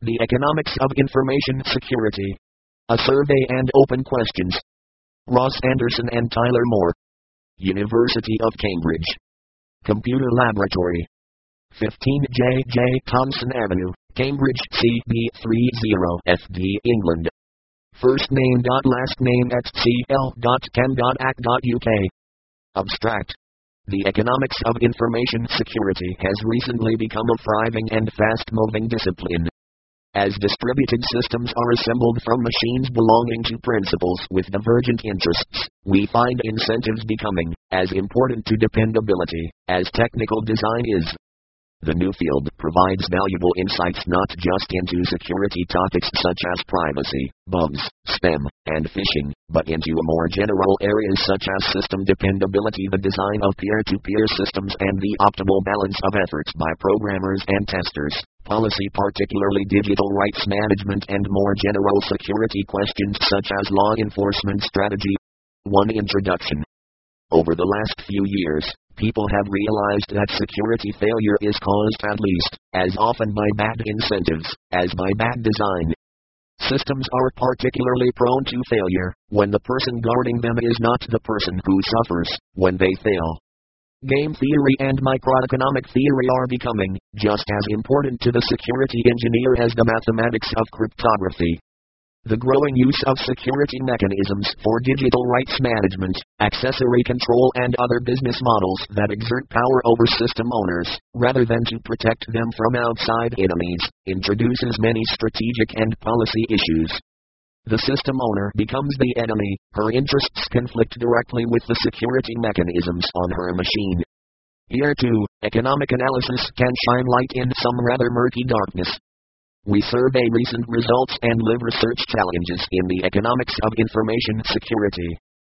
The Economics of Information Security. A Survey and Open Questions. Ross Anderson and Tyler Moore. University of Cambridge. Computer Laboratory. 15 J. Thompson Avenue, Cambridge, CB30FD, England. First name. Last name @cl.chem.ac.uk. Abstract. The economics of information security has recently become a thriving and fast-moving discipline. As distributed systems are assembled from machines belonging to principals with divergent interests, we find incentives becoming as important to dependability as technical design is. The new field provides valuable insights not just into security topics such as privacy, bugs, spam, and phishing, but into more general areas such as system dependability, the design of peer-to-peer systems, and the optimal balance of efforts by programmers and testers, policy, particularly digital rights management, and more general security questions such as law enforcement strategy. 1. Introduction. Over the last few years, people have realized that security failure is caused at least as often by bad incentives as by bad design. Systems are particularly prone to failure when the person guarding them is not the person who suffers when they fail. Game theory and microeconomic theory are becoming just as important to the security engineer as the mathematics of cryptography. The growing use of security mechanisms for digital rights management, accessory control, and other business models that exert power over system owners, rather than to protect them from outside enemies, introduces many strategic and policy issues. The system owner becomes the enemy, her interests conflict directly with the security mechanisms on her machine. Here too, economic analysis can shine light in some rather murky darkness. We survey recent results and live research challenges in the economics of information security.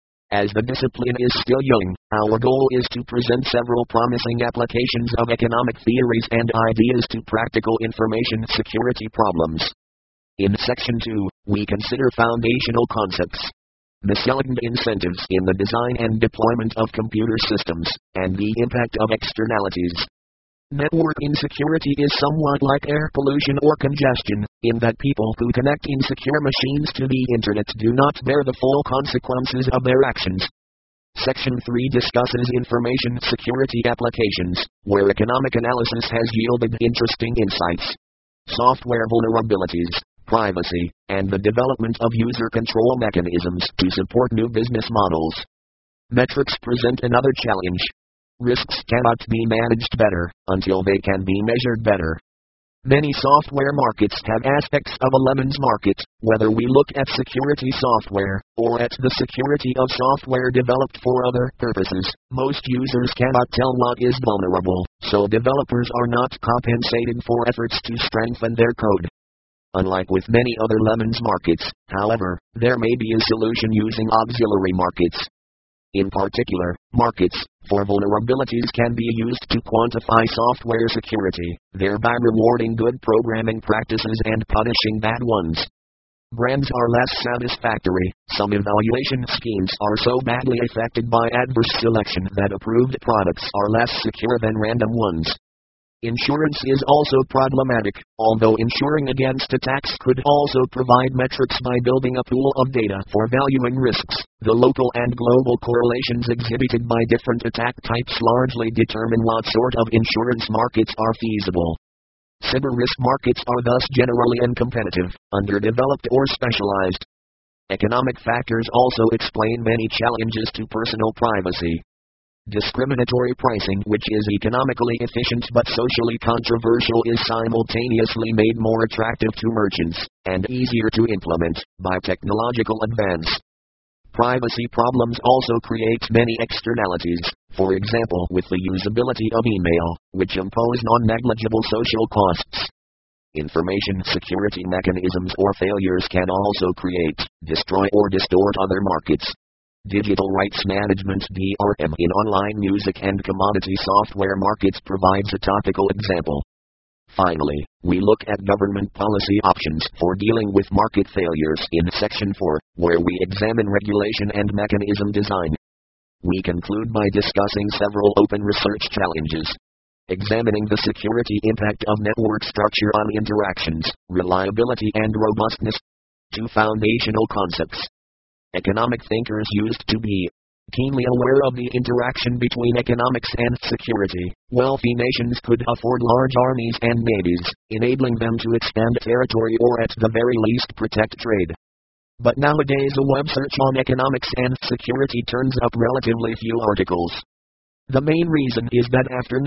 As the discipline is still young, our goal is to present several promising applications of economic theories and ideas to practical information security problems. In Section 2, we consider foundational concepts, misaligned incentives in the design and deployment of computer systems, and the impact of externalities. Network insecurity is somewhat like air pollution or congestion, in that people who connect insecure machines to the internet do not bear the full consequences of their actions. Section 3 discusses information security applications, where economic analysis has yielded interesting insights. Software vulnerabilities, privacy, and the development of user control mechanisms to support new business models. Metrics present another challenge. Risks cannot be managed better until they can be measured better. Many software markets have aspects of a lemons market, whether we look at security software or at the security of software developed for other purposes. Most users cannot tell what is vulnerable, so developers are not compensated for efforts to strengthen their code. Unlike with many other lemons markets, however, there may be a solution using auxiliary markets. In particular, markets for vulnerabilities can be used to quantify software security, thereby rewarding good programming practices and punishing bad ones. Brands are less satisfactory. Some evaluation schemes are so badly affected by adverse selection that approved products are less secure than random ones. Insurance is also problematic, although insuring against attacks could also provide metrics by building a pool of data for valuing risks. The local and global correlations exhibited by different attack types largely determine what sort of insurance markets are feasible. Cyber risk markets are thus generally uncompetitive, underdeveloped, or specialized. Economic factors also explain many challenges to personal privacy. Discriminatory pricing, which is economically efficient but socially controversial, is simultaneously made more attractive to merchants and easier to implement by technological advance. Privacy problems also create many externalities, for example with the usability of email, which impose non-negligible social costs. Information security mechanisms or failures can also create, destroy, or distort other markets. Digital rights management (DRM) in online music and commodity software markets provides a topical example. Finally, we look at government policy options for dealing with market failures in Section 4, where we examine regulation and mechanism design. We conclude by discussing several open research challenges. examining the security impact of network structure on interactions, reliability and robustness. Two foundational concepts. Economic thinkers used to be keenly aware of the interaction between economics and security. Wealthy nations could afford large armies and navies, enabling them to expand territory or at the very least protect trade. But nowadays a web search on economics and security turns up relatively few articles. The main reason is that after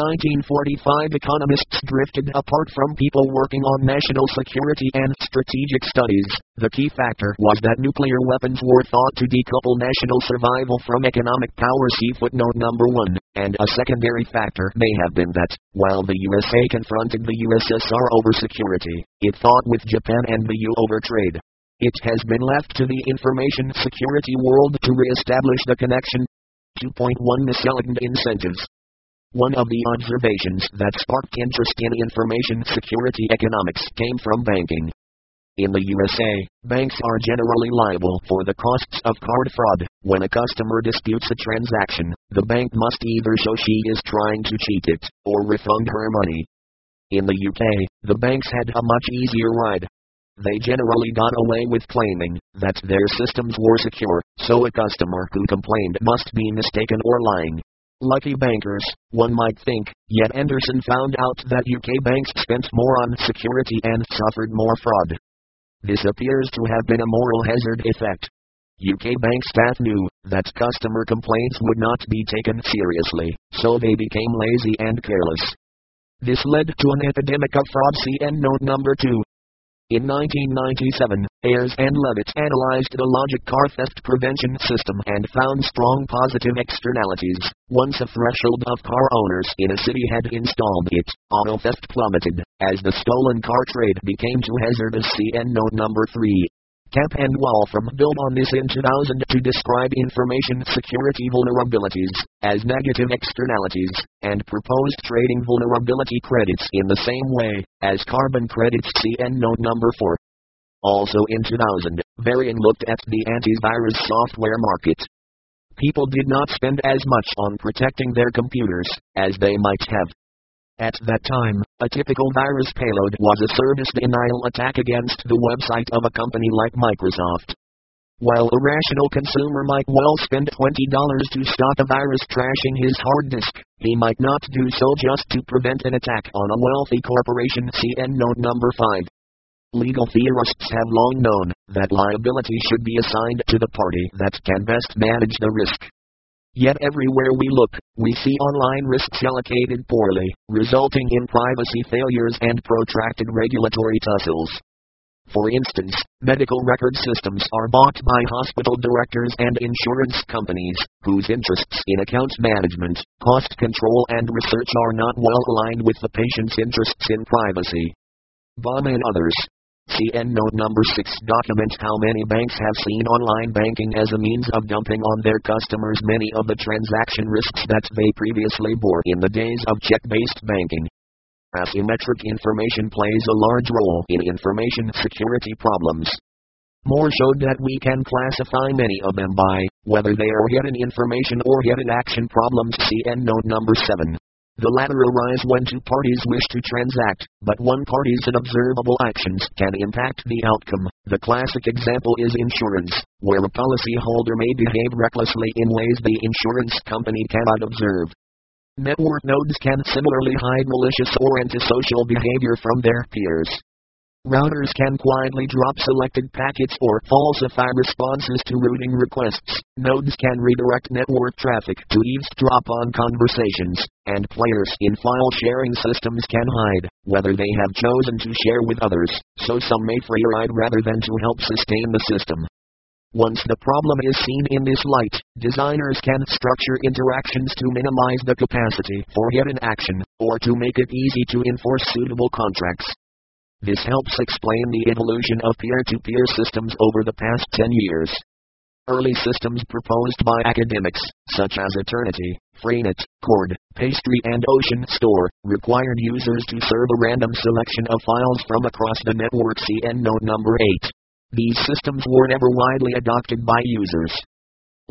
1945 economists drifted apart from people working on national security and strategic studies. The key factor was that nuclear weapons were thought to decouple national survival from economic power. See footnote number 1. And a secondary factor may have been that, while the USA confronted the USSR over security, it fought with Japan and the EU over trade. It has been left to the information security world to re-establish the connection. 2.1 Miscellaneous incentives. One of the observations that sparked interest in information security economics came from banking. In the USA, banks are generally liable for the costs of card fraud. When a customer disputes a transaction, the bank must either show she is trying to cheat it, or refund her money. In the UK, the banks had a much easier ride. They generally got away with claiming that their systems were secure, so a customer who complained must be mistaken or lying. Lucky bankers, one might think, yet Anderson found out that UK banks spent more on security and suffered more fraud. This appears to have been a moral hazard effect. UK bank staff knew that customer complaints would not be taken seriously, so they became lazy and careless. This led to an epidemic of fraud. See end note number 2. In 1997, Ayers and Levitt analyzed the Logic car theft prevention system and found strong positive externalities. Once a threshold of car owners in a city had installed it, auto theft plummeted, as the stolen car trade became too hazardous. See end note number 3. Camp and Wolfram built on this in 2000 to describe information security vulnerabilities as negative externalities, and proposed trading vulnerability credits in the same way as carbon credits. See end note number 4. Also in 2000, Varian looked at the antivirus software market. People did not spend as much on protecting their computers as they might have. At that time, a typical virus payload was a service denial attack against the website of a company like Microsoft. While a rational consumer might well spend $20 to stop a virus trashing his hard disk, he might not do so just to prevent an attack on a wealthy corporation. See end note number 5. Legal theorists have long known that liability should be assigned to the party that can best manage the risk. Yet everywhere we look, we see online risks allocated poorly, resulting in privacy failures and protracted regulatory tussles. For instance, medical record systems are bought by hospital directors and insurance companies, whose interests in account management, cost control and research are not well aligned with the patient's interests in privacy. Baum and others. See end note number 6. Document how many banks have seen online banking as a means of dumping on their customers many of the transaction risks that they previously bore in the days of check-based banking. Asymmetric information plays a large role in information security problems. Moore showed that we can classify many of them by whether they are hidden information or hidden action problems. See end note number 7. The latter arise when two parties wish to transact, but one party's unobservable actions can impact the outcome. The classic example is insurance, where a policyholder may behave recklessly in ways the insurance company cannot observe. Network nodes can similarly hide malicious or antisocial behavior from their peers. Routers can quietly drop selected packets or falsify responses to routing requests. Nodes can redirect network traffic to eavesdrop on conversations, and players in file-sharing systems can hide whether they have chosen to share with others, so some may free-ride rather than to help sustain the system. Once the problem is seen in this light, designers can structure interactions to minimize the capacity for hidden action, or to make it easy to enforce suitable contracts. This helps explain the evolution of peer-to-peer systems over the past 10 years. Early systems proposed by academics, such as Eternity, Freenet, Cord, Pastry and Ocean Store, required users to serve a random selection of files from across the network. See end note number 8. These systems were never widely adopted by users.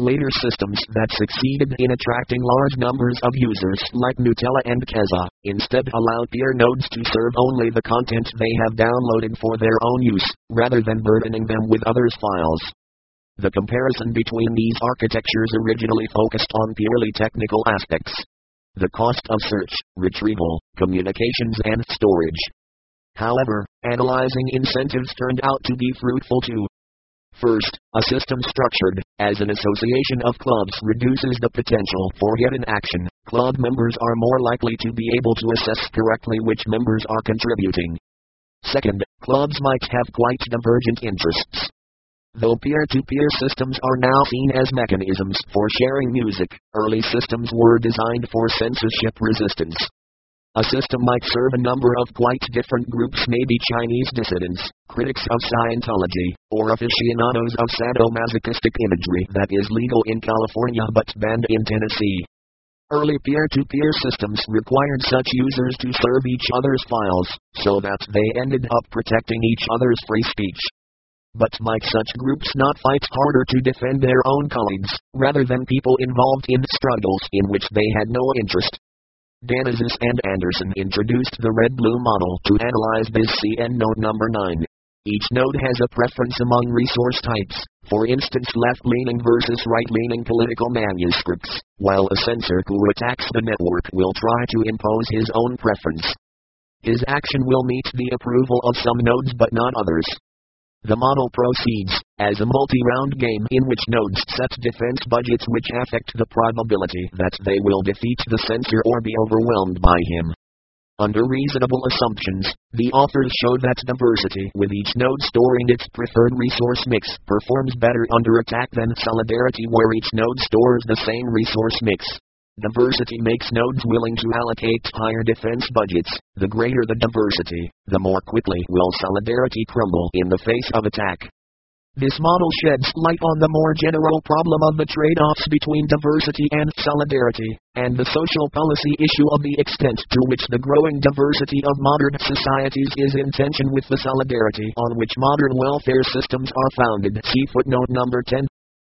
Later systems that succeeded in attracting large numbers of users like Gnutella and Keza, instead allow peer nodes to serve only the content they have downloaded for their own use, rather than burdening them with others' files. The comparison between these architectures originally focused on purely technical aspects. The cost of search, retrieval, communications and storage. However, analyzing incentives turned out to be fruitful too. First, a system structured as an association of clubs reduces the potential for hidden action. Club members are more likely to be able to assess correctly which members are contributing. Second, clubs might have quite divergent interests. Though peer-to-peer systems are now seen as mechanisms for sharing music, early systems were designed for censorship resistance. A system might serve a number of quite different groups, maybe Chinese dissidents, critics of Scientology, or aficionados of sadomasochistic imagery that is legal in California but banned in Tennessee. Early peer-to-peer systems required such users to serve each other's files, so that they ended up protecting each other's free speech. But might such groups not fight harder to defend their own colleagues, rather than people involved in struggles in which they had no interest? Danazis and Anderson introduced the red-blue model to analyze this. See EndNote number 9. Each node has a preference among resource types, for instance left-leaning versus right-leaning political manuscripts, while a censor who attacks the network will try to impose his own preference. His action will meet the approval of some nodes but not others. The model proceeds as a multi-round game in which nodes set defense budgets which affect the probability that they will defeat the censor or be overwhelmed by him. Under reasonable assumptions, the authors show that diversity, with each node storing its preferred resource mix, performs better under attack than solidarity where each node stores the same resource mix. Diversity makes nodes willing to allocate higher defense budgets. The greater the diversity, the more quickly will solidarity crumble in the face of attack. This model sheds light on the more general problem of the trade-offs between diversity and solidarity, and the social policy issue of the extent to which the growing diversity of modern societies is in tension with the solidarity on which modern welfare systems are founded. See footnote number 10.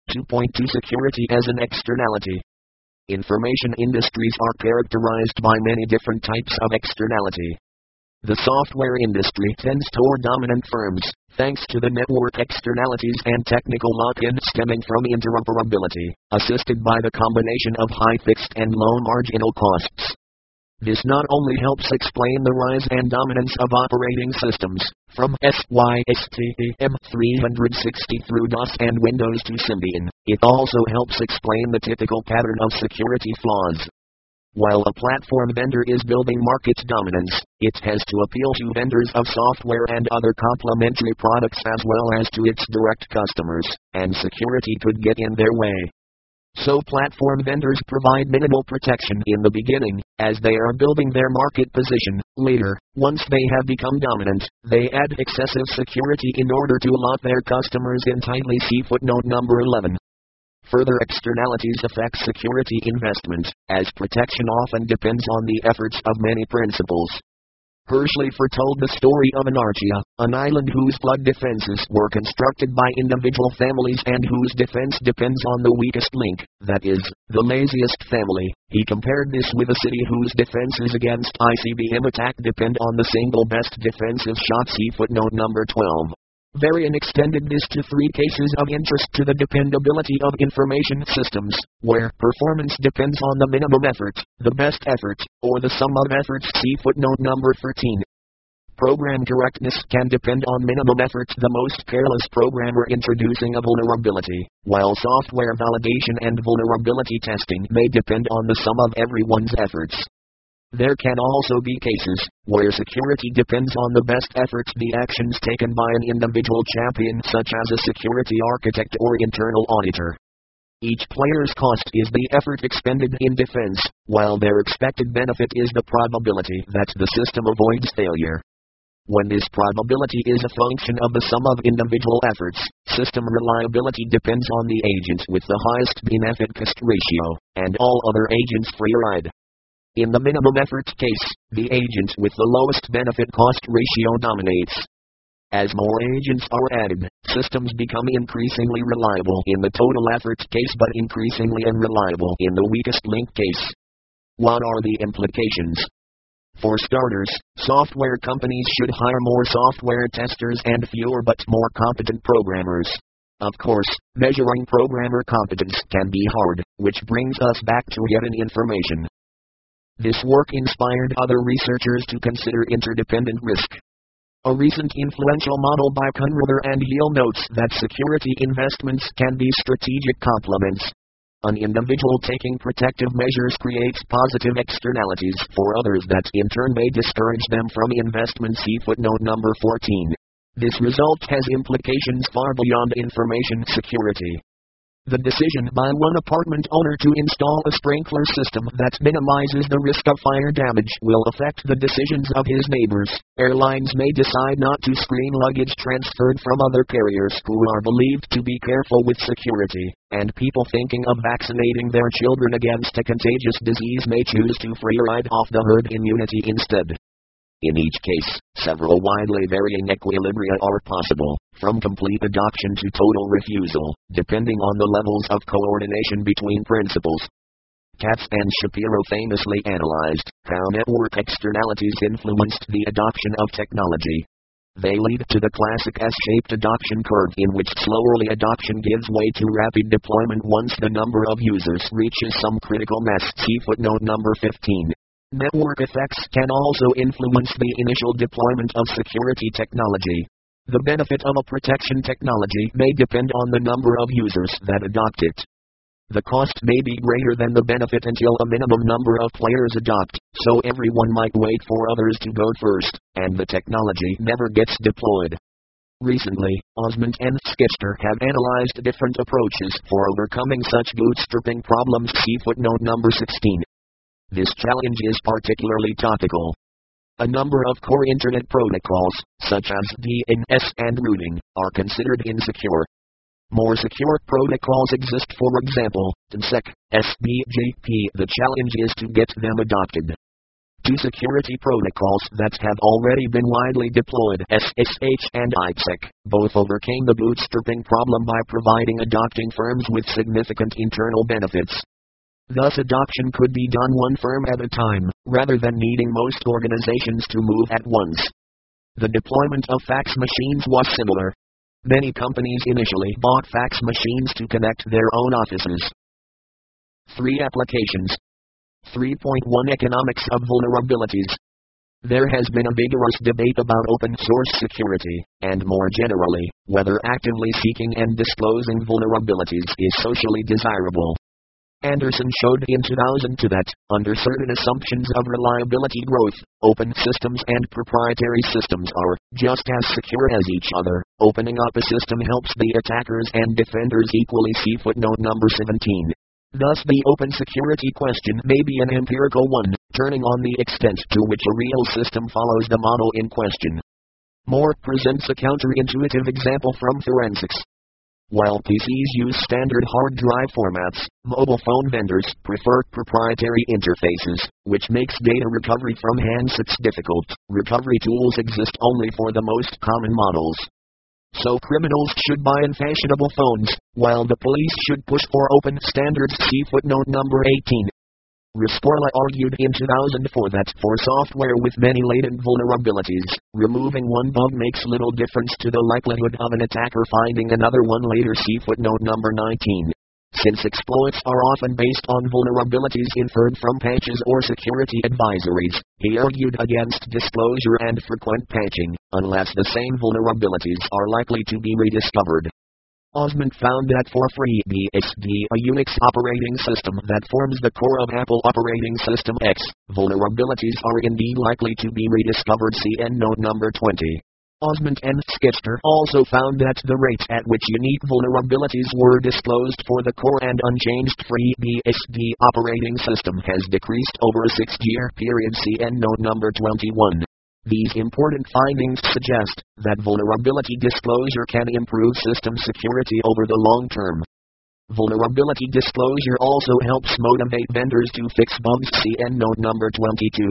2.2 Security as an externality. Information industries are characterized by many different types of externality. The software industry tends toward dominant firms, thanks to the network externalities and technical lock-in stemming from interoperability, assisted by the combination of high fixed and low marginal costs. This not only helps explain the rise and dominance of operating systems, from SYSTM 360 through DOS and Windows to Symbian, it also helps explain the typical pattern of security flaws. While a platform vendor is building market dominance, it has to appeal to vendors of software and other complementary products as well as to its direct customers, and security could get in their way. So platform vendors provide minimal protection in the beginning, as they are building their market position. Later, once they have become dominant, they add excessive security in order to lock their customers in tightly. See footnote number 11. Further externalities affect security investment, as protection often depends on the efforts of many principals. Hershey foretold the story of Anarchia, an island whose flood defenses were constructed by individual families and whose defense depends on the weakest link, that is, the laziest family. He compared this with a city whose defenses against ICBM attack depend on the single best defensive shot. See footnote number 12. Varian extended this to 3 cases of interest to the dependability of information systems, where performance depends on the minimum effort, the best effort, or the sum of efforts. See footnote number 13. Program correctness can depend on minimum effort. The most careless programmer introducing a vulnerability, while software validation and vulnerability testing may depend on the sum of everyone's efforts. There can also be cases where security depends on the best efforts, the actions taken by an individual champion such as a security architect or internal auditor. Each player's cost is the effort expended in defense, while their expected benefit is the probability that the system avoids failure. When this probability is a function of the sum of individual efforts, system reliability depends on the agent with the highest benefit-cost ratio, and all other agents free ride. In the minimum effort case, the agent with the lowest benefit-cost ratio dominates. As more agents are added, systems become increasingly reliable in the total effort case but increasingly unreliable in the weakest link case. What are the implications? For starters, software companies should hire more software testers and fewer but more competent programmers. Of course, measuring programmer competence can be hard, which brings us back to hidden information. This work inspired other researchers to consider interdependent risk. A recent influential model by Kunruther and Yale notes that security investments can be strategic complements. An individual taking protective measures creates positive externalities for others that in turn may discourage them from investment. See footnote number 14. This result has implications far beyond information security. The decision by one apartment owner to install a sprinkler system that minimizes the risk of fire damage will affect the decisions of his neighbors. Airlines may decide not to screen luggage transferred from other carriers who are believed to be careful with security, and people thinking of vaccinating their children against a contagious disease may choose to free ride off the herd immunity instead. In each case, several widely varying equilibria are possible, from complete adoption to total refusal, depending on the levels of coordination between principals. Katz and Shapiro famously analyzed how network externalities influenced the adoption of technology. They lead to the classic S-shaped adoption curve in which slowly adoption gives way to rapid deployment once the number of users reaches some critical mass. See footnote number 15. Network effects can also influence the initial deployment of security technology. The benefit of a protection technology may depend on the number of users that adopt it. The cost may be greater than the benefit until a minimum number of players adopt, so everyone might wait for others to go first, and the technology never gets deployed. Recently, Osmond and Skitzer have analyzed different approaches for overcoming such bootstrapping problems. See footnote number 16. This challenge is particularly topical. A number of core Internet protocols, such as DNS and routing, are considered insecure. More secure protocols exist, for example, DNSSEC, SBGP. The challenge is to get them adopted. Two security protocols that have already been widely deployed, SSH and IPsec, both overcame the bootstrapping problem by providing adopting firms with significant internal benefits. Thus adoption could be done one firm at a time, rather than needing most organizations to move at once. The deployment of fax machines was similar. Many companies initially bought fax machines to connect their own offices. 3 applications. 3.1 Economics of vulnerabilities. There has been a vigorous debate about open source security, and more generally, whether actively seeking and disclosing vulnerabilities is socially desirable. Anderson showed in 2002 that, under certain assumptions of reliability growth, open systems and proprietary systems are just as secure as each other. Opening up a system helps the attackers and defenders equally. See footnote number 17. Thus the open security question may be an empirical one, turning on the extent to which a real system follows the model in question. Moore presents a counterintuitive example from forensics. While PCs use standard hard drive formats, mobile phone vendors prefer proprietary interfaces, which makes data recovery from handsets difficult. Recovery tools exist only for the most common models. So criminals should buy unfashionable phones, while the police should push for open standards. See footnote number 18. Rescorla argued in 2004 that for software with many latent vulnerabilities, removing one bug makes little difference to the likelihood of an attacker finding another one later. See footnote number 19. Since exploits are often based on vulnerabilities inferred from patches or security advisories, he argued against disclosure and frequent patching, unless the same vulnerabilities are likely to be rediscovered. Osmond found that for FreeBSD, a Unix operating system that forms the core of Apple operating system X, vulnerabilities are indeed likely to be rediscovered. See endnote number 20. Osmond and Skitzer also found that the rate at which unique vulnerabilities were disclosed for the core and unchanged FreeBSD operating system has decreased over a 6-year period. See endnote number 21. These important findings suggest that vulnerability disclosure can improve system security over the long term. Vulnerability disclosure also helps motivate vendors to fix bugs. See endnote number 22.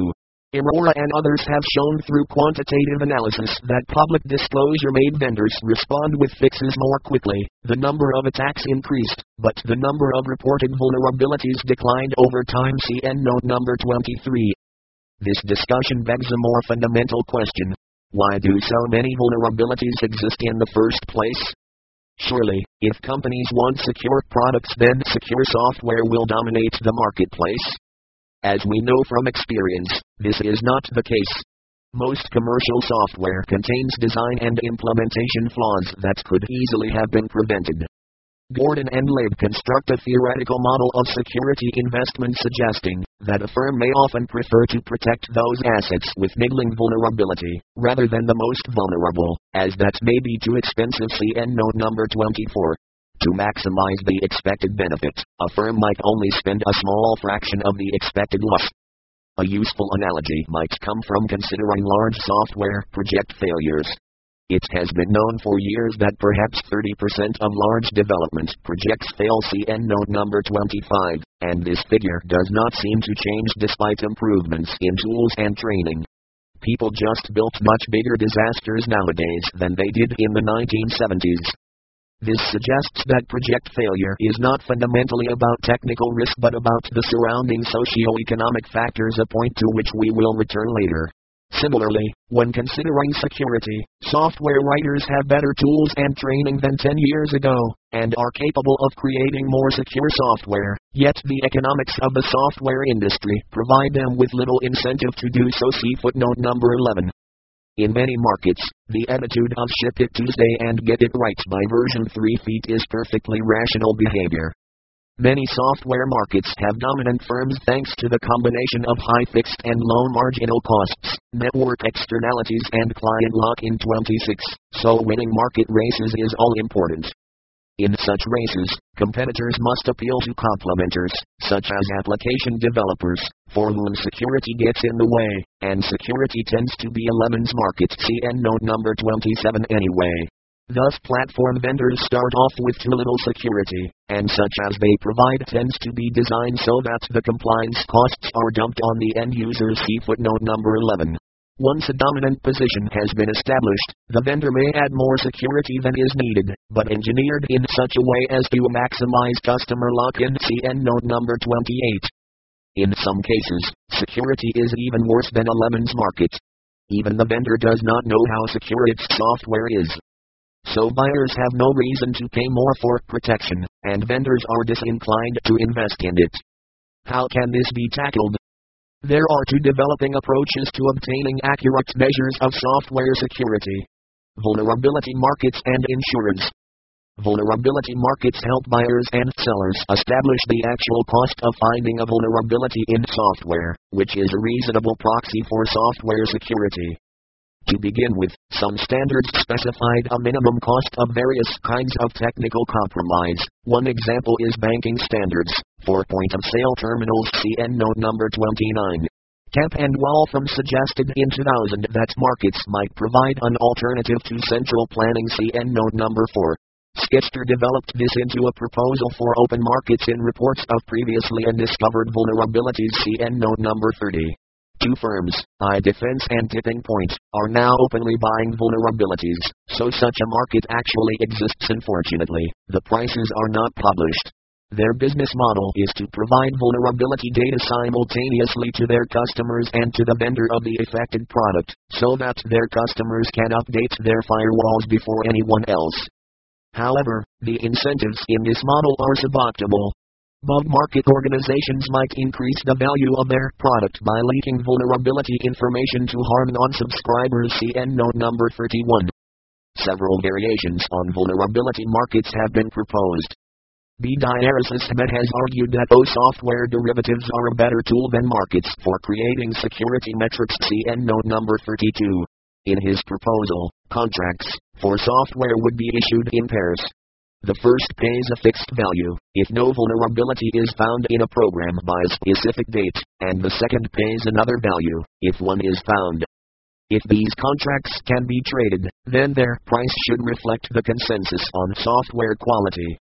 Aurora and others have shown through quantitative analysis that public disclosure made vendors respond with fixes more quickly. The number of attacks increased, but the number of reported vulnerabilities declined over time. See end note number 23. This discussion begs a more fundamental question. Why do so many vulnerabilities exist in the first place? Surely, if companies want secure products, then secure software will dominate the marketplace. As we know from experience, this is not the case. Most commercial software contains design and implementation flaws that could easily have been prevented. Gordon and Laib construct a theoretical model of security investment suggesting that a firm may often prefer to protect those assets with middling vulnerability, rather than the most vulnerable, as that may be too expensive. See end note number 24. To maximize the expected benefit, a firm might only spend a small fraction of the expected loss. A useful analogy might come from considering large software project failures. It has been known for years that perhaps 30% of large development projects fail. See end note number 25, and this figure does not seem to change despite improvements in tools and training. People just built much bigger disasters nowadays than they did in the 1970s. This suggests that project failure is not fundamentally about technical risk but about the surrounding socio-economic factors, a point to which we will return later. Similarly, when considering security, software writers have better tools and training than 10 years ago, and are capable of creating more secure software, yet the economics of the software industry provide them with little incentive to do so. See footnote number 11. In many markets, the attitude of ship it Tuesday and get it right by version 3 feet is perfectly rational behavior. Many software markets have dominant firms thanks to the combination of high fixed and low marginal costs, network externalities and client lock-in. 26, so winning market races is all important. In such races, competitors must appeal to complementers, such as application developers, for whom security gets in the way, and security tends to be a lemons market. See end note number 27 anyway. Thus platform vendors start off with too little security, and such as they provide tends to be designed so that the compliance costs are dumped on the end users. See footnote number 11. Once a dominant position has been established, the vendor may add more security than is needed, but engineered in such a way as to maximize customer lock-in. See end note number 28. In some cases, security is even worse than a lemons market. Even the vendor does not know how secure its software is. So buyers have no reason to pay more for protection, and vendors are disinclined to invest in it. How can this be tackled? There are two developing approaches to obtaining accurate measures of software security: vulnerability markets and insurance. Vulnerability markets help buyers and sellers establish the actual cost of finding a vulnerability in software, which is a reasonable proxy for software security. To begin with, some standards specified a minimum cost of various kinds of technical compromise. One example is banking standards for point-of-sale terminals. See end note number 29. Kemp and Waltham suggested in 2000 that markets might provide an alternative to central planning. See end note number 4. Sketcher developed this into a proposal for open markets in reports of previously undiscovered vulnerabilities. See end note number 30. Two firms, iDefense and Tipping Point, are now openly buying vulnerabilities, so such a market actually exists. Unfortunately, the prices are not published. Their business model is to provide vulnerability data simultaneously to their customers and to the vendor of the affected product, so that their customers can update their firewalls before anyone else. However, the incentives in this model are suboptimal. Bug market organizations might increase the value of their product by leaking vulnerability information to harm non-subscribers. See end note number 31. Several variations on vulnerability markets have been proposed. B. Darius Ahmed has argued that software derivatives are a better tool than markets for creating security metrics. See end note number 32. In his proposal, contracts for software would be issued in pairs. The first pays a fixed value if no vulnerability is found in a program by a specific date, and the second pays another value if one is found. If these contracts can be traded, then their price should reflect the consensus on software quality.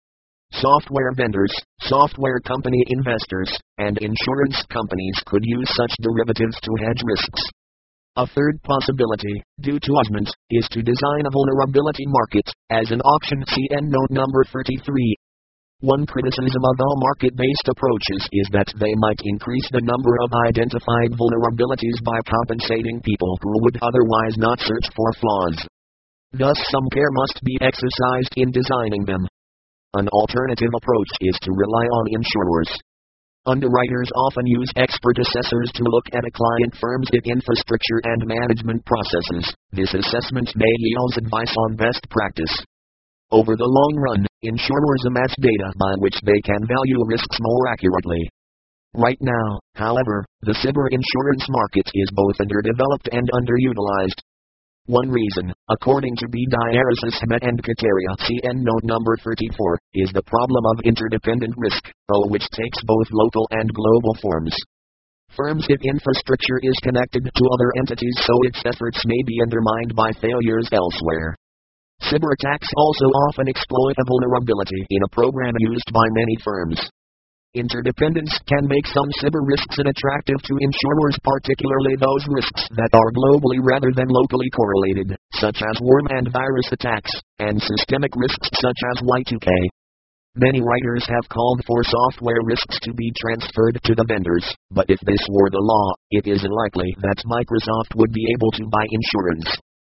Software vendors, software company investors, and insurance companies could use such derivatives to hedge risks. A third possibility, due to augment, is to design a vulnerability market, as an auction. CN note number 33. One criticism of all market-based approaches is that they might increase the number of identified vulnerabilities by compensating people who would otherwise not search for flaws. Thus some care must be exercised in designing them. An alternative approach is to rely on insurers. Underwriters often use expert assessors to look at a client firm's infrastructure and management processes. This assessment may yield advice on best practice. Over the long run, insurers amass data by which they can value risks more accurately. Right now, however, the cyber insurance market is both underdeveloped and underutilized. One reason, according to B. Diaresis Hamet and Kataria CN note number 34, is the problem of interdependent risk, which takes both local and global forms. Firms' infrastructure is connected to other entities, so its efforts may be undermined by failures elsewhere. Cyber attacks also often exploit a vulnerability in a program used by many firms. Interdependence can make some cyber risks unattractive to insurers, particularly those risks that are globally rather than locally correlated, such as worm and virus attacks, and systemic risks such as Y2K. Many writers have called for software risks to be transferred to the vendors, but if this were the law, it is unlikely that Microsoft would be able to buy insurance.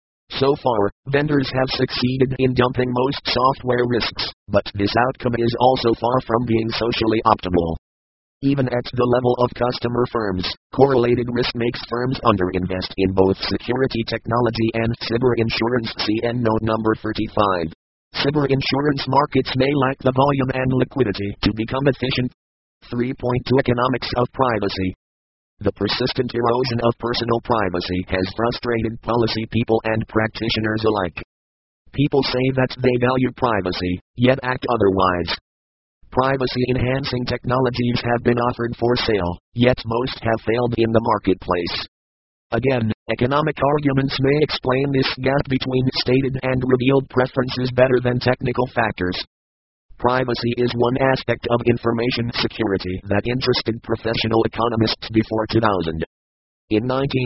So far, vendors have succeeded in dumping most software risks, but this outcome is also far from being socially optimal. Even at the level of customer firms, correlated risk makes firms underinvest in both security technology and cyber insurance. CN note number 35. Cyber insurance markets may lack the volume and liquidity to become efficient. 3.2 Economics of privacy. The persistent erosion of personal privacy has frustrated policy people and practitioners alike. People say that they value privacy, yet act otherwise. Privacy-enhancing technologies have been offered for sale, yet most have failed in the marketplace. Again, economic arguments may explain this gap between stated and revealed preferences better than technical factors. Privacy is one aspect of information security that interested professional economists before 2000. In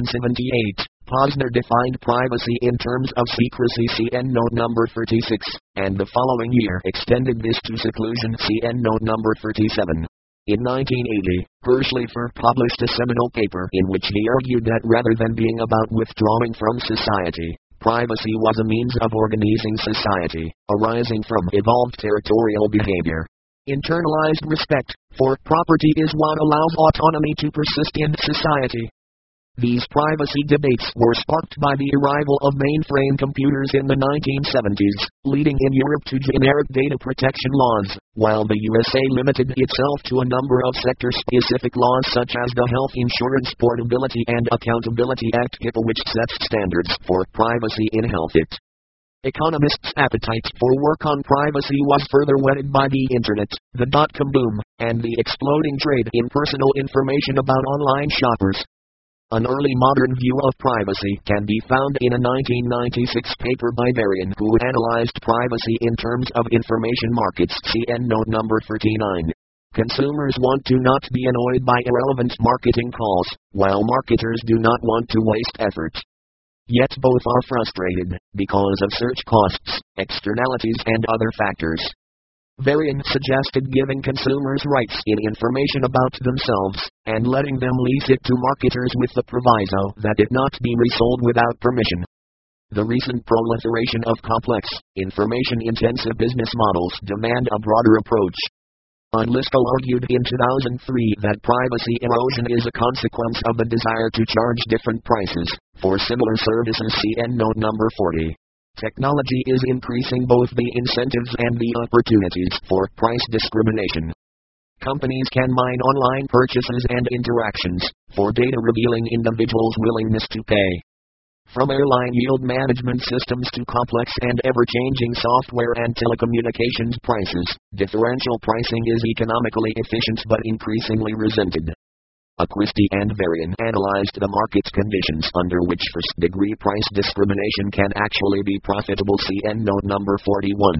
1978, Posner defined privacy in terms of secrecy. CN note number 36, and the following year extended this to seclusion. CN note number 37. In 1980, Hirschleifer published a seminal paper in which he argued that rather than being about withdrawing from society, privacy was a means of organizing society, arising from evolved territorial behavior. Internalized respect for property is what allows autonomy to persist in society. These privacy debates were sparked by the arrival of mainframe computers in the 1970s, leading in Europe to generic data protection laws, while the USA limited itself to a number of sector-specific laws such as the Health Insurance Portability and Accountability Act HIPAA, which sets standards for privacy in health. Economists' appetite for work on privacy was further whetted by the Internet, the dot-com boom, and the exploding trade in personal information about online shoppers. An early modern view of privacy can be found in a 1996 paper by Varian, who analyzed privacy in terms of information markets. CN note number 39. Consumers want to not be annoyed by irrelevant marketing calls, while marketers do not want to waste effort. Yet both are frustrated, because of search costs, externalities and other factors. Varian suggested giving consumers rights in information about themselves, and letting them lease it to marketers with the proviso that it not be resold without permission. The recent proliferation of complex, information-intensive business models demand a broader approach. Unlisco argued in 2003 that privacy erosion is a consequence of the desire to charge different prices for similar services. CN note number 40. Technology is increasing both the incentives and the opportunities for price discrimination. Companies can mine online purchases and interactions for data revealing individuals' willingness to pay. From airline yield management systems to complex and ever-changing software and telecommunications prices, differential pricing is economically efficient but increasingly resented. Christie and Varian analyzed the market conditions under which first-degree price discrimination can actually be profitable. CN note number 41.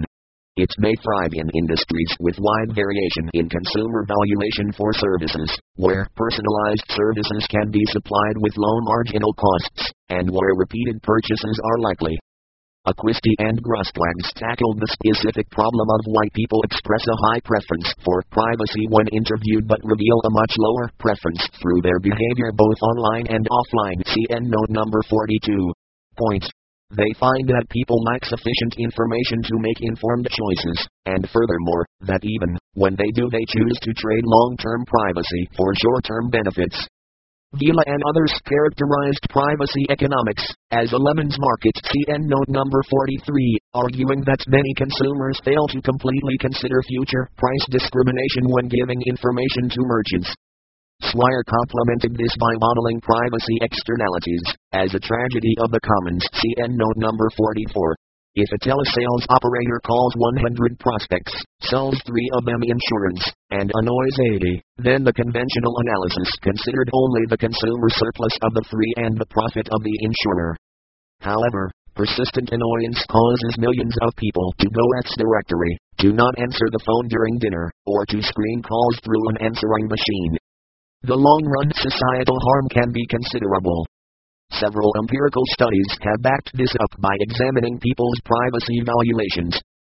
It may thrive in industries with wide variation in consumer valuation for services, where personalized services can be supplied with low marginal costs, and where repeated purchases are likely. Acquisti and Grustwags tackled the specific problem of why people express a high preference for privacy when interviewed but reveal a much lower preference through their behavior both online and offline. See EndNote number 42. They find that people lack sufficient information to make informed choices, and furthermore, that even when they do, they choose to trade long-term privacy for short-term benefits. Vila and others characterized privacy economics as a lemons market. See EndNote number 43, arguing that many consumers fail to completely consider future price discrimination when giving information to merchants. Swire complemented this by modeling privacy externalities as a tragedy of the commons. See EndNote number 44. If a telesales operator calls 100 prospects, sells 3 of them insurance, and annoys 80, then the conventional analysis considered only the consumer surplus of the 3 and the profit of the insurer. However, persistent annoyance causes millions of people to go X directory, to not answer the phone during dinner, or to screen calls through an answering machine. The long-run societal harm can be considerable. Several empirical studies have backed this up by examining people's privacy valuations.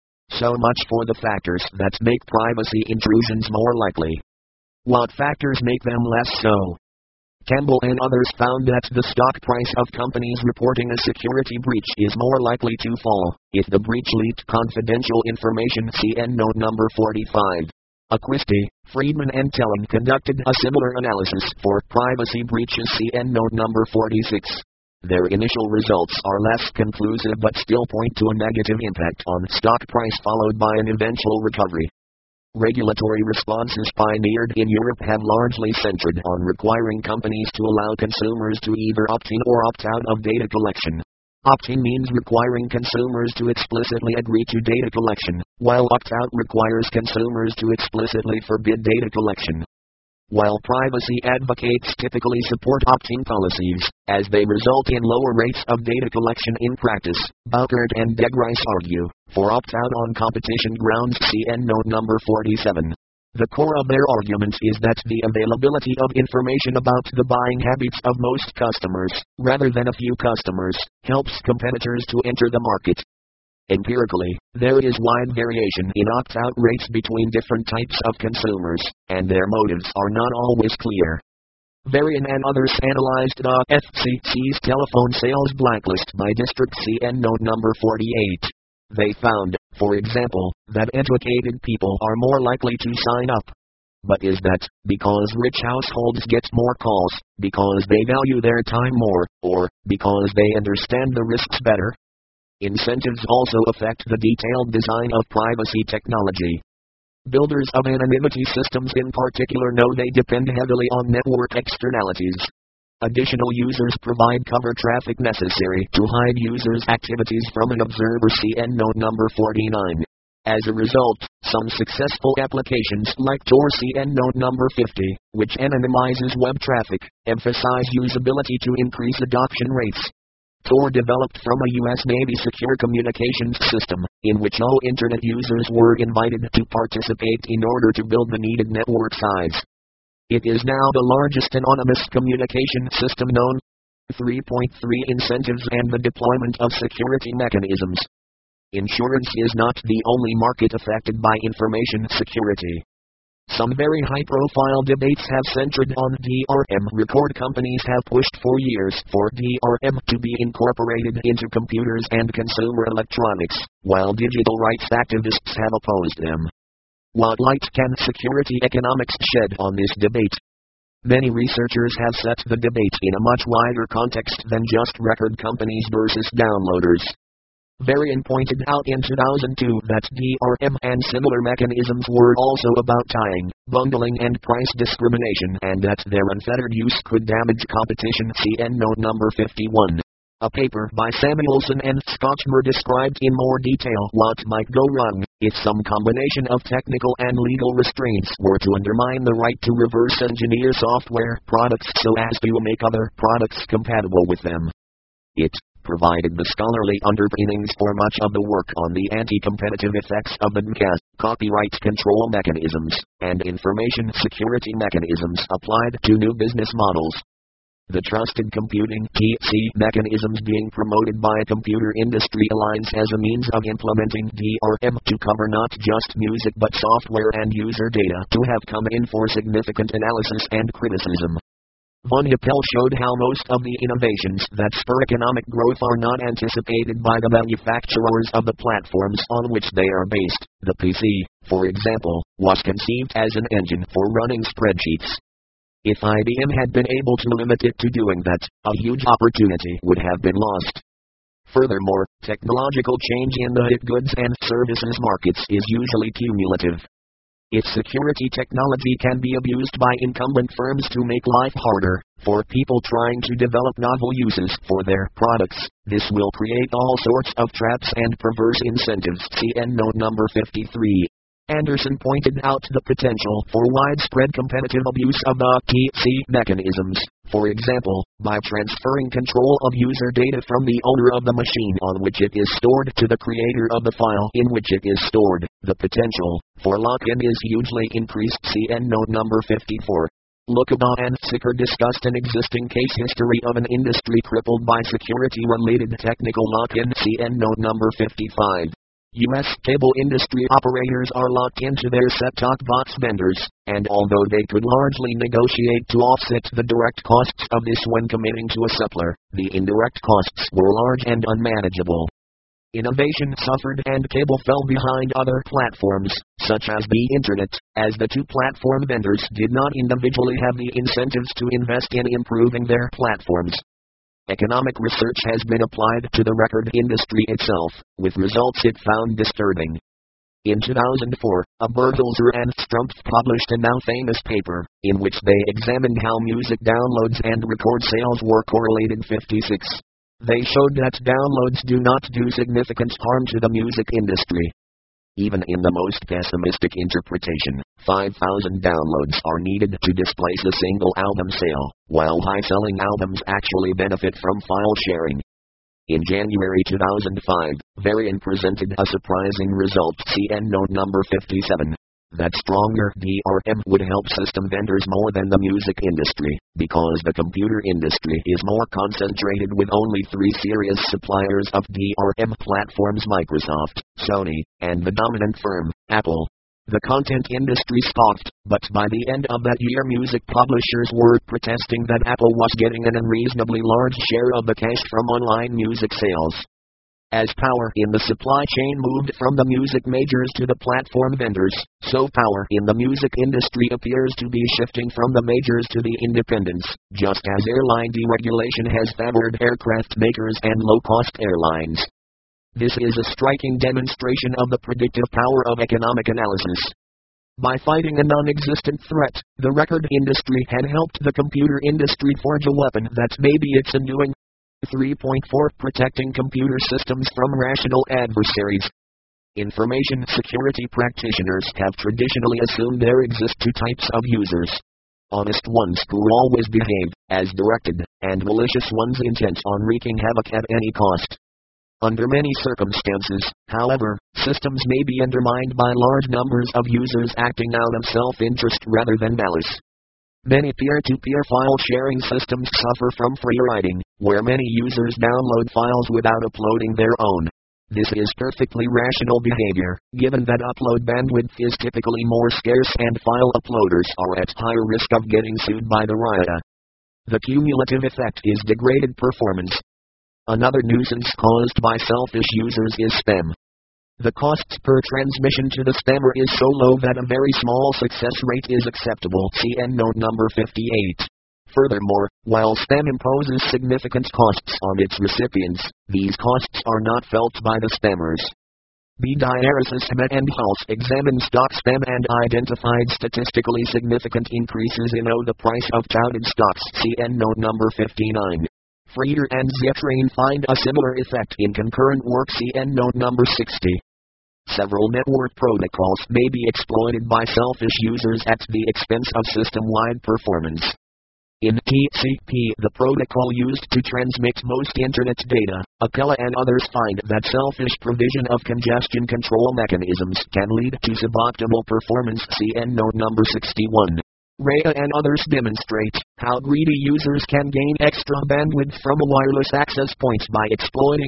So much for the factors that make privacy intrusions more likely. What factors make them less so? Campbell and others found that the stock price of companies reporting a security breach is more likely to fall if the breach leaked confidential information. See EndNote number 45. Acquisti, Friedman and Tellen conducted a similar analysis for privacy breaches. See EndNote number 46. Their initial results are less conclusive but still point to a negative impact on stock price followed by an eventual recovery. Regulatory responses pioneered in Europe have largely centered on requiring companies to allow consumers to either opt in or opt out of data collection. Opt-in means requiring consumers to explicitly agree to data collection, while opt-out requires consumers to explicitly forbid data collection. While privacy advocates typically support opt-in policies, as they result in lower rates of data collection in practice, Bouchard and Degrice argue for opt-out on competition grounds. See EndNote number 47. The core of their argument is that the availability of information about the buying habits of most customers, rather than a few customers, helps competitors to enter the market. Empirically, there is wide variation in opt-out rates between different types of consumers, and their motives are not always clear. Varian and others analyzed the FCC's telephone sales blacklist by district. See EndNote number 48. They found, for example, that educated people are more likely to sign up. But is that because rich households get more calls, because they value their time more, or because they understand the risks better? Incentives also affect the detailed design of privacy technology. Builders of anonymity systems in particular know they depend heavily on network externalities. Additional users provide cover traffic necessary to hide users' activities from an observer. See EndNote number 49. As a result, some successful applications like Tor. See EndNote number 50, which anonymizes web traffic, emphasize usability to increase adoption rates. Tor developed from a U.S. Navy secure communications system, in which all Internet users were invited to participate in order to build the needed network size. It is now the largest anonymous communication system known. 3.3 Incentives and the deployment of security mechanisms. Insurance is not the only market affected by information security. Some very high-profile debates have centered on DRM. Record companies have pushed for years for DRM to be incorporated into computers and consumer electronics, while digital rights activists have opposed them. What light can security economics shed on this debate? Many researchers have set the debate in a much wider context than just record companies versus downloaders. Varian pointed out in 2002 that DRM and similar mechanisms were also about tying, bundling and price discrimination and that their unfettered use could damage competition. See EndNote number 51. A paper by Samuelson and Scotchmer described in more detail what might go wrong if some combination of technical and legal restraints were to undermine the right to reverse engineer software products so as to make other products compatible with them. It provided the scholarly underpinnings for much of the work on the anti-competitive effects of the NCAS, copyright control mechanisms, and information security mechanisms applied to new business models. The Trusted Computing (TC) mechanisms being promoted by a Computer Industry Alliance as a means of implementing DRM to cover not just music but software and user data to have come in for significant analysis and criticism. Von Hippel showed how most of the innovations that spur economic growth are not anticipated by the manufacturers of the platforms on which they are based. The PC, for example, was conceived as an engine for running spreadsheets. If IBM had been able to limit it to doing that, a huge opportunity would have been lost. Furthermore, technological change in the goods and services markets is usually cumulative. If security technology can be abused by incumbent firms to make life harder for people trying to develop novel uses for their products, this will create all sorts of traps and perverse incentives. CN note number 53. Anderson pointed out the potential for widespread competitive abuse of the TC mechanisms, for example, by transferring control of user data from the owner of the machine on which it is stored to the creator of the file in which it is stored. The potential for lock-in is hugely increased. CN note number 54. Lukaba and Sicker discussed an existing case history of an industry crippled by security-related technical lock-in. CN note number 55. U.S. cable industry operators are locked into their set-top box vendors, and although they could largely negotiate to offset the direct costs of this when committing to a suppler, the indirect costs were large and unmanageable. Innovation suffered and cable fell behind other platforms, such as the Internet, as the two platform vendors did not individually have the incentives to invest in improving their platforms. Economic research has been applied to the record industry itself, with results it found disturbing. In 2004, a Bergholzer and Strumpf published a now famous paper, in which they examined how music downloads and record sales were correlated. 56. They showed that downloads do not do significant harm to the music industry. Even in the most pessimistic interpretation, 5,000 downloads are needed to displace a single album sale, while high-selling albums actually benefit from file sharing. In January 2005, Varian presented a surprising result. CN note number 57. That stronger DRM would help system vendors more than the music industry, because the computer industry is more concentrated with only 3 serious suppliers of DRM platforms: Microsoft, Sony, and the dominant firm, Apple. The content industry scoffed, but by the end of that year music publishers were protesting that Apple was getting an unreasonably large share of the cash from online music sales. As power in the supply chain moved from the music majors to the platform vendors, so power in the music industry appears to be shifting from the majors to the independents, just as airline deregulation has favored aircraft makers and low-cost airlines. This is a striking demonstration of the predictive power of economic analysis. By fighting a non-existent threat, the record industry had helped the computer industry forge a weapon that may be its undoing. 3.4 Protecting computer systems from rational adversaries. Information security practitioners have traditionally assumed there exist 2 types of users. Honest ones who always behave as directed, and malicious ones intent on wreaking havoc at any cost. Under many circumstances, however, systems may be undermined by large numbers of users acting out of self-interest rather than malice. Many peer-to-peer file sharing systems suffer from free riding, where many users download files without uploading their own. This is perfectly rational behavior, given that upload bandwidth is typically more scarce and file uploaders are at higher risk of getting sued by the RIAA. The cumulative effect is degraded performance. Another nuisance caused by selfish users is spam. The costs per transmission to the spammer is so low that a very small success rate is acceptable. CN note number 58. Furthermore, while spam imposes significant costs on its recipients, these costs are not felt by the spammers. B. Diaresis Hamet and Hulse examined stock spam and identified statistically significant increases in the price of touted stocks. CN note number 59. Frieder and Zetrain find a similar effect in concurrent work. CN note number 60. Several network protocols may be exploited by selfish users at the expense of system-wide performance. In TCP, the protocol used to transmit most Internet data, Akella and others find that selfish provision of congestion control mechanisms can lead to suboptimal performance. CN note number 61. Rhea and others demonstrate how greedy users can gain extra bandwidth from a wireless access point by exploiting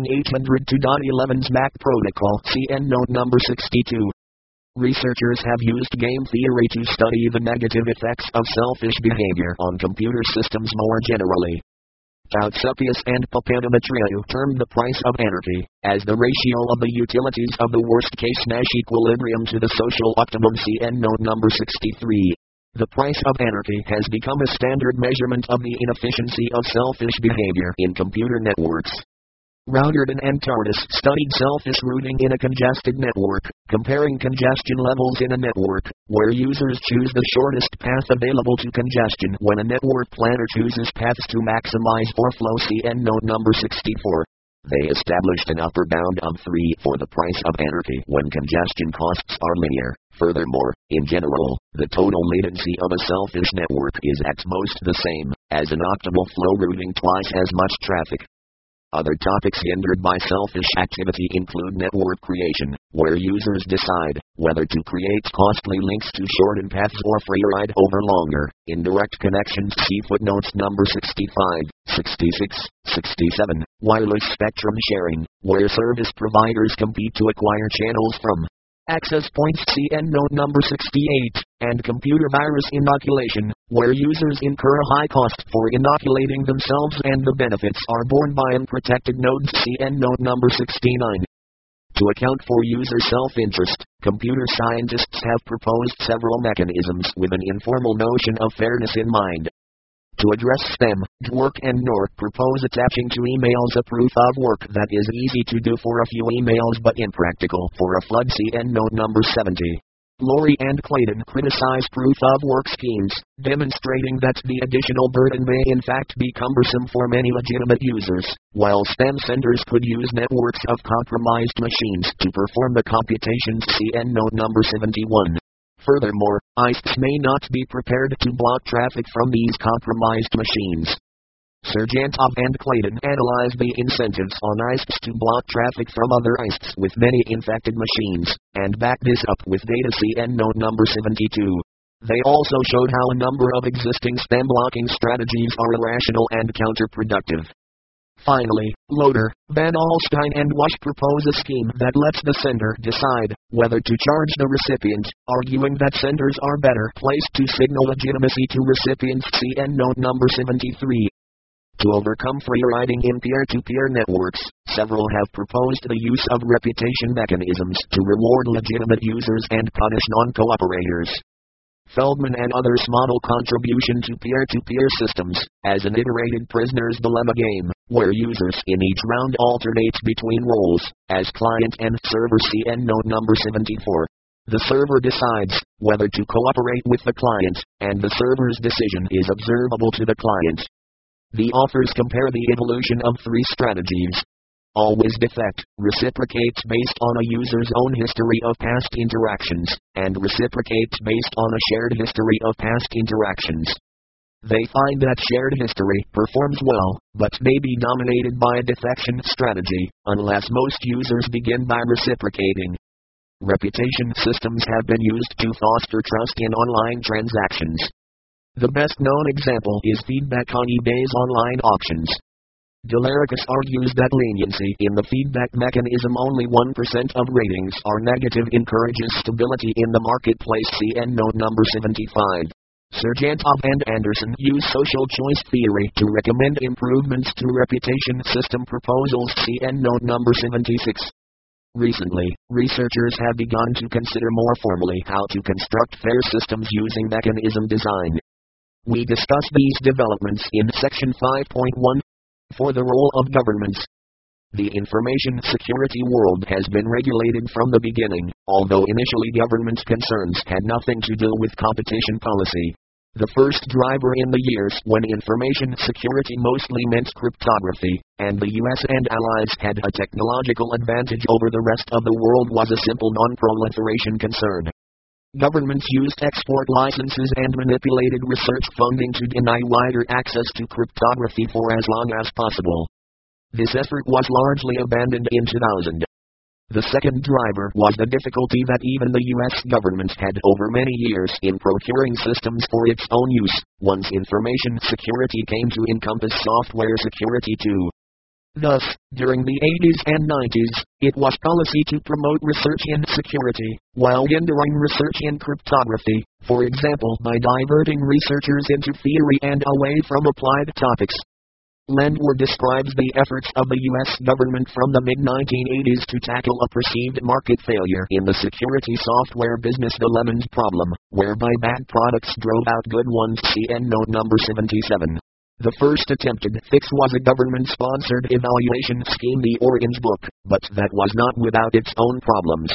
802.11's MAC protocol. CN note number 62. Researchers have used game theory to study the negative effects of selfish behavior on computer systems more generally. Tautsepius and Papadimitriou termed the price of anarchy as the ratio of the utilities of the worst-case Nash equilibrium to the social optimum. CN note number 63. The price of anarchy has become a standard measurement of the inefficiency of selfish behavior in computer networks. Routerdon and Tardis studied selfish routing in a congested network, comparing congestion levels in a network, where users choose the shortest path available to congestion when a network planner chooses paths to maximize overflow. CN note number 64. They established an upper bound of 3 for the price of anarchy when congestion costs are linear. Furthermore, in general, the total latency of a selfish network is at most the same as an optimal flow routing twice as much traffic. Other topics hindered by selfish activity include network creation, where users decide whether to create costly links to shorten paths or free ride over longer, indirect connections. See footnotes number 65, 66, 67. Wireless spectrum sharing, where service providers compete to acquire channels from access points. CN note number 68, and computer virus inoculation, where users incur a high cost for inoculating themselves and the benefits are borne by unprotected nodes. CN note number 69. To account for user self-interest, computer scientists have proposed several mechanisms with an informal notion of fairness in mind. To address them, Dwork and Nork propose attaching to emails a proof of work that is easy to do for a few emails but impractical for a flood. CN note number 70. Lorry and Clayton criticize proof of work schemes, demonstrating that the additional burden may in fact be cumbersome for many legitimate users, while STEM centers could use networks of compromised machines to perform the computations. CN note number 71. Furthermore, ISPs may not be prepared to block traffic from these compromised machines. Sergentov and Clayton analyzed the incentives on ISPs to block traffic from other ISPs with many infected machines, and backed this up with data. CN note number 72. They also showed how a number of existing spam blocking strategies are irrational and counterproductive. Finally, Loader, Van Alstyne and Wash propose a scheme that lets the sender decide whether to charge the recipient, arguing that senders are better placed to signal legitimacy to recipients. CN note number 73. To overcome free riding in peer-to-peer networks, several have proposed the use of reputation mechanisms to reward legitimate users and punish non-cooperators. Feldman and others model contribution to peer-to-peer systems as an iterated prisoner's dilemma game, where users in each round alternate between roles as client and server. CN note number 74. The server decides whether to cooperate with the client, and the server's decision is observable to the client. The authors compare the evolution of 3 strategies. Always defect, reciprocates based on a user's own history of past interactions, and reciprocates based on a shared history of past interactions. They find that shared history performs well, but may be dominated by a defection strategy, unless most users begin by reciprocating. Reputation systems have been used to foster trust in online transactions. The best known example is feedback on eBay's online auctions. Delaricus argues that leniency in the feedback mechanism, only 1% of ratings are negative, encourages stability in the marketplace. CN note number 75. Sergentov and Anderson use social choice theory to recommend improvements to reputation system proposals. CN note number 76. Recently, researchers have begun to consider more formally how to construct fair systems using mechanism design. We discuss these developments in section 5.1. For the role of governments. The information security world has been regulated from the beginning, although initially government concerns had nothing to do with competition policy. The first driver in the years when information security mostly meant cryptography, and the US and allies had a technological advantage over the rest of the world, was a simple non-proliferation concern. Governments used export licenses and manipulated research funding to deny wider access to cryptography for as long as possible. This effort was largely abandoned in 2000. The second driver was the difficulty that even the U.S. government had over many years in procuring systems for its own use, once information security came to encompass software security too. Thus, during the 80s and 90s, it was policy to promote research in security, while hindering research in cryptography, for example by diverting researchers into theory and away from applied topics. Landwehr describes the efforts of the U.S. government from the mid-1980s to tackle a perceived market failure in the security software business, the Lemons problem, whereby bad products drove out good ones. CN note number 77. The first attempted fix was a government-sponsored evaluation scheme, the Orange Book, but that was not without its own problems.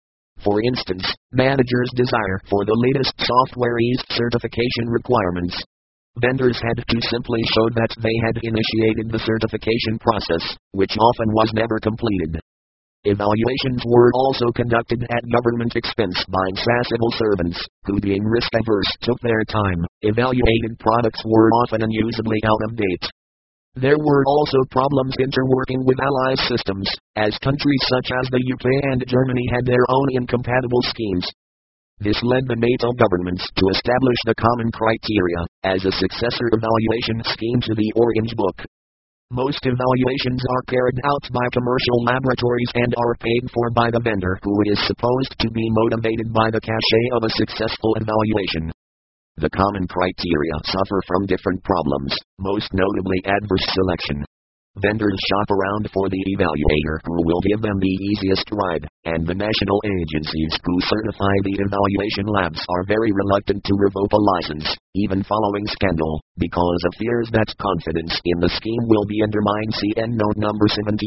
For instance, managers' desire for the latest software eased certification requirements. Vendors had to simply show that they had initiated the certification process, which often was never completed. Evaluations were also conducted at government expense by civil servants, who being risk-averse took their time. Evaluated products were often unusably out of date. There were also problems interworking with allied systems, as countries such as the UK and Germany had their own incompatible schemes. This led the NATO governments to establish the Common Criteria, as a successor evaluation scheme to the Orange Book. Most evaluations are carried out by commercial laboratories and are paid for by the vendor, who is supposed to be motivated by the cachet of a successful evaluation. The Common Criteria suffer from different problems, most notably adverse selection. Vendors shop around for the evaluator who will give them the easiest ride, and the national agencies who certify the evaluation labs are very reluctant to revoke a license, even following scandal, because of fears that confidence in the scheme will be undermined. CN note number 78.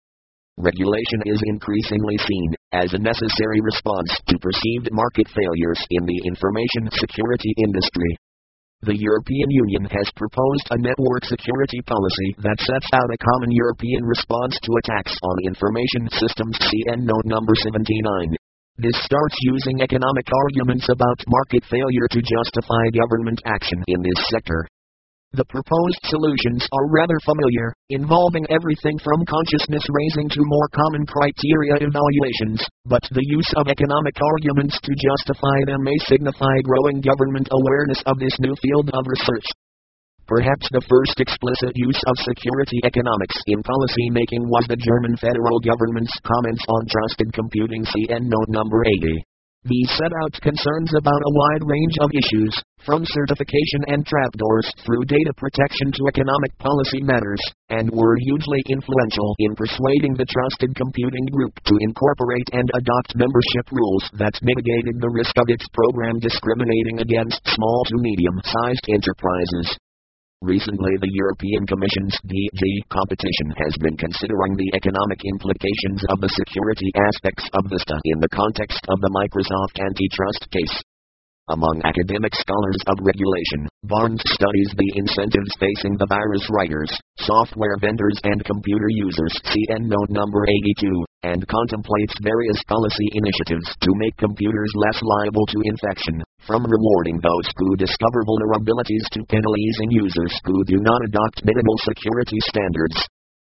Regulation is increasingly seen as a necessary response to perceived market failures in the information security industry. The European Union has proposed a network security policy that sets out a common European response to attacks on information systems. CN note number 79. This starts using economic arguments about market failure to justify government action in this sector. The proposed solutions are rather familiar, involving everything from consciousness raising to more common criteria evaluations, but the use of economic arguments to justify them may signify growing government awareness of this new field of research. Perhaps the first explicit use of security economics in policy making was the German federal government's comments on trusted computing. CN note number 80. These set out concerns about a wide range of issues, from certification and trapdoors through data protection to economic policy matters, and were hugely influential in persuading the Trusted Computing Group to incorporate and adopt membership rules that mitigated the risk of its program discriminating against small to medium-sized enterprises. Recently, the European Commission's DG Competition has been considering the economic implications of the security aspects of VISTA in the context of the Microsoft antitrust case. Among academic scholars of regulation, Barnes studies the incentives facing the virus writers, software vendors and computer users. CN note number 82, and contemplates various policy initiatives to make computers less liable to infection, from rewarding those who discover vulnerabilities to penalizing users who do not adopt minimal security standards.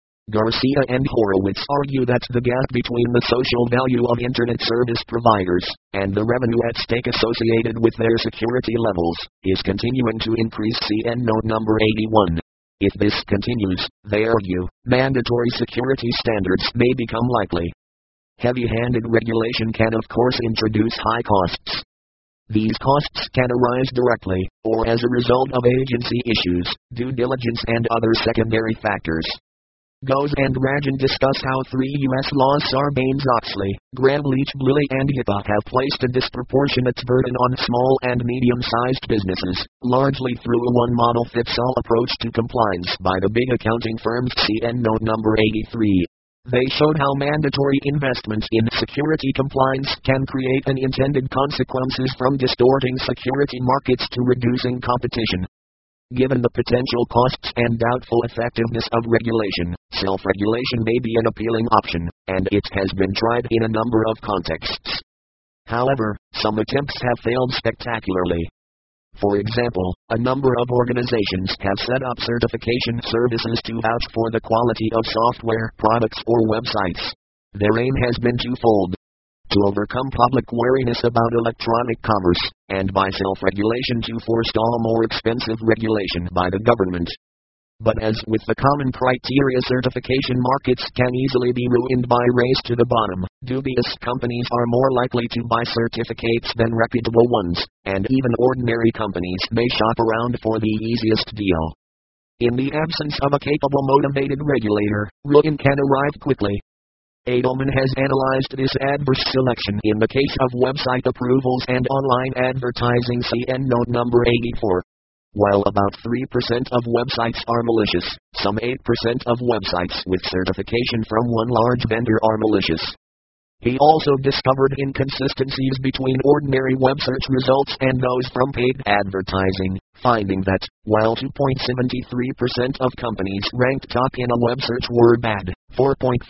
Garcia and Horowitz argue that the gap between the social value of Internet service providers and the revenue at stake associated with their security levels is continuing to increase. CN note number 81. If this continues, they argue, mandatory security standards may become likely. Heavy-handed regulation can of course introduce high costs. These costs can arise directly, or as a result of agency issues, due diligence and other secondary factors. Goes and Rajan discuss how 3 U.S. laws Sarbanes-Oxley, Gramm-Leach-Bliley and HIPAA have placed a disproportionate burden on small and medium-sized businesses, largely through a one-model-fits-all approach to compliance by the big accounting firms. CN note number 83. They showed how mandatory investment in security compliance can create unintended consequences from distorting security markets to reducing competition. Given the potential costs and doubtful effectiveness of regulation, self-regulation may be an appealing option, and it has been tried in a number of contexts. However, some attempts have failed spectacularly. For example, a number of organizations have set up certification services to vouch for the quality of software, products, or websites. Their aim has been twofold: to overcome public wariness about electronic commerce, and by self-regulation to forestall more expensive regulation by the government. But as with the common criteria, certification markets can easily be ruined by race to the bottom. Dubious companies are more likely to buy certificates than reputable ones, and even ordinary companies may shop around for the easiest deal. In the absence of a capable, motivated regulator, ruin can arrive quickly. Edelman has analyzed this adverse selection in the case of website approvals and online advertising. CN note number 84. While about 3% of websites are malicious, some 8% of websites with certification from one large vendor are malicious. He also discovered inconsistencies between ordinary web search results and those from paid advertising, finding that, while 2.73% of companies ranked top in a web search were bad, 4.44%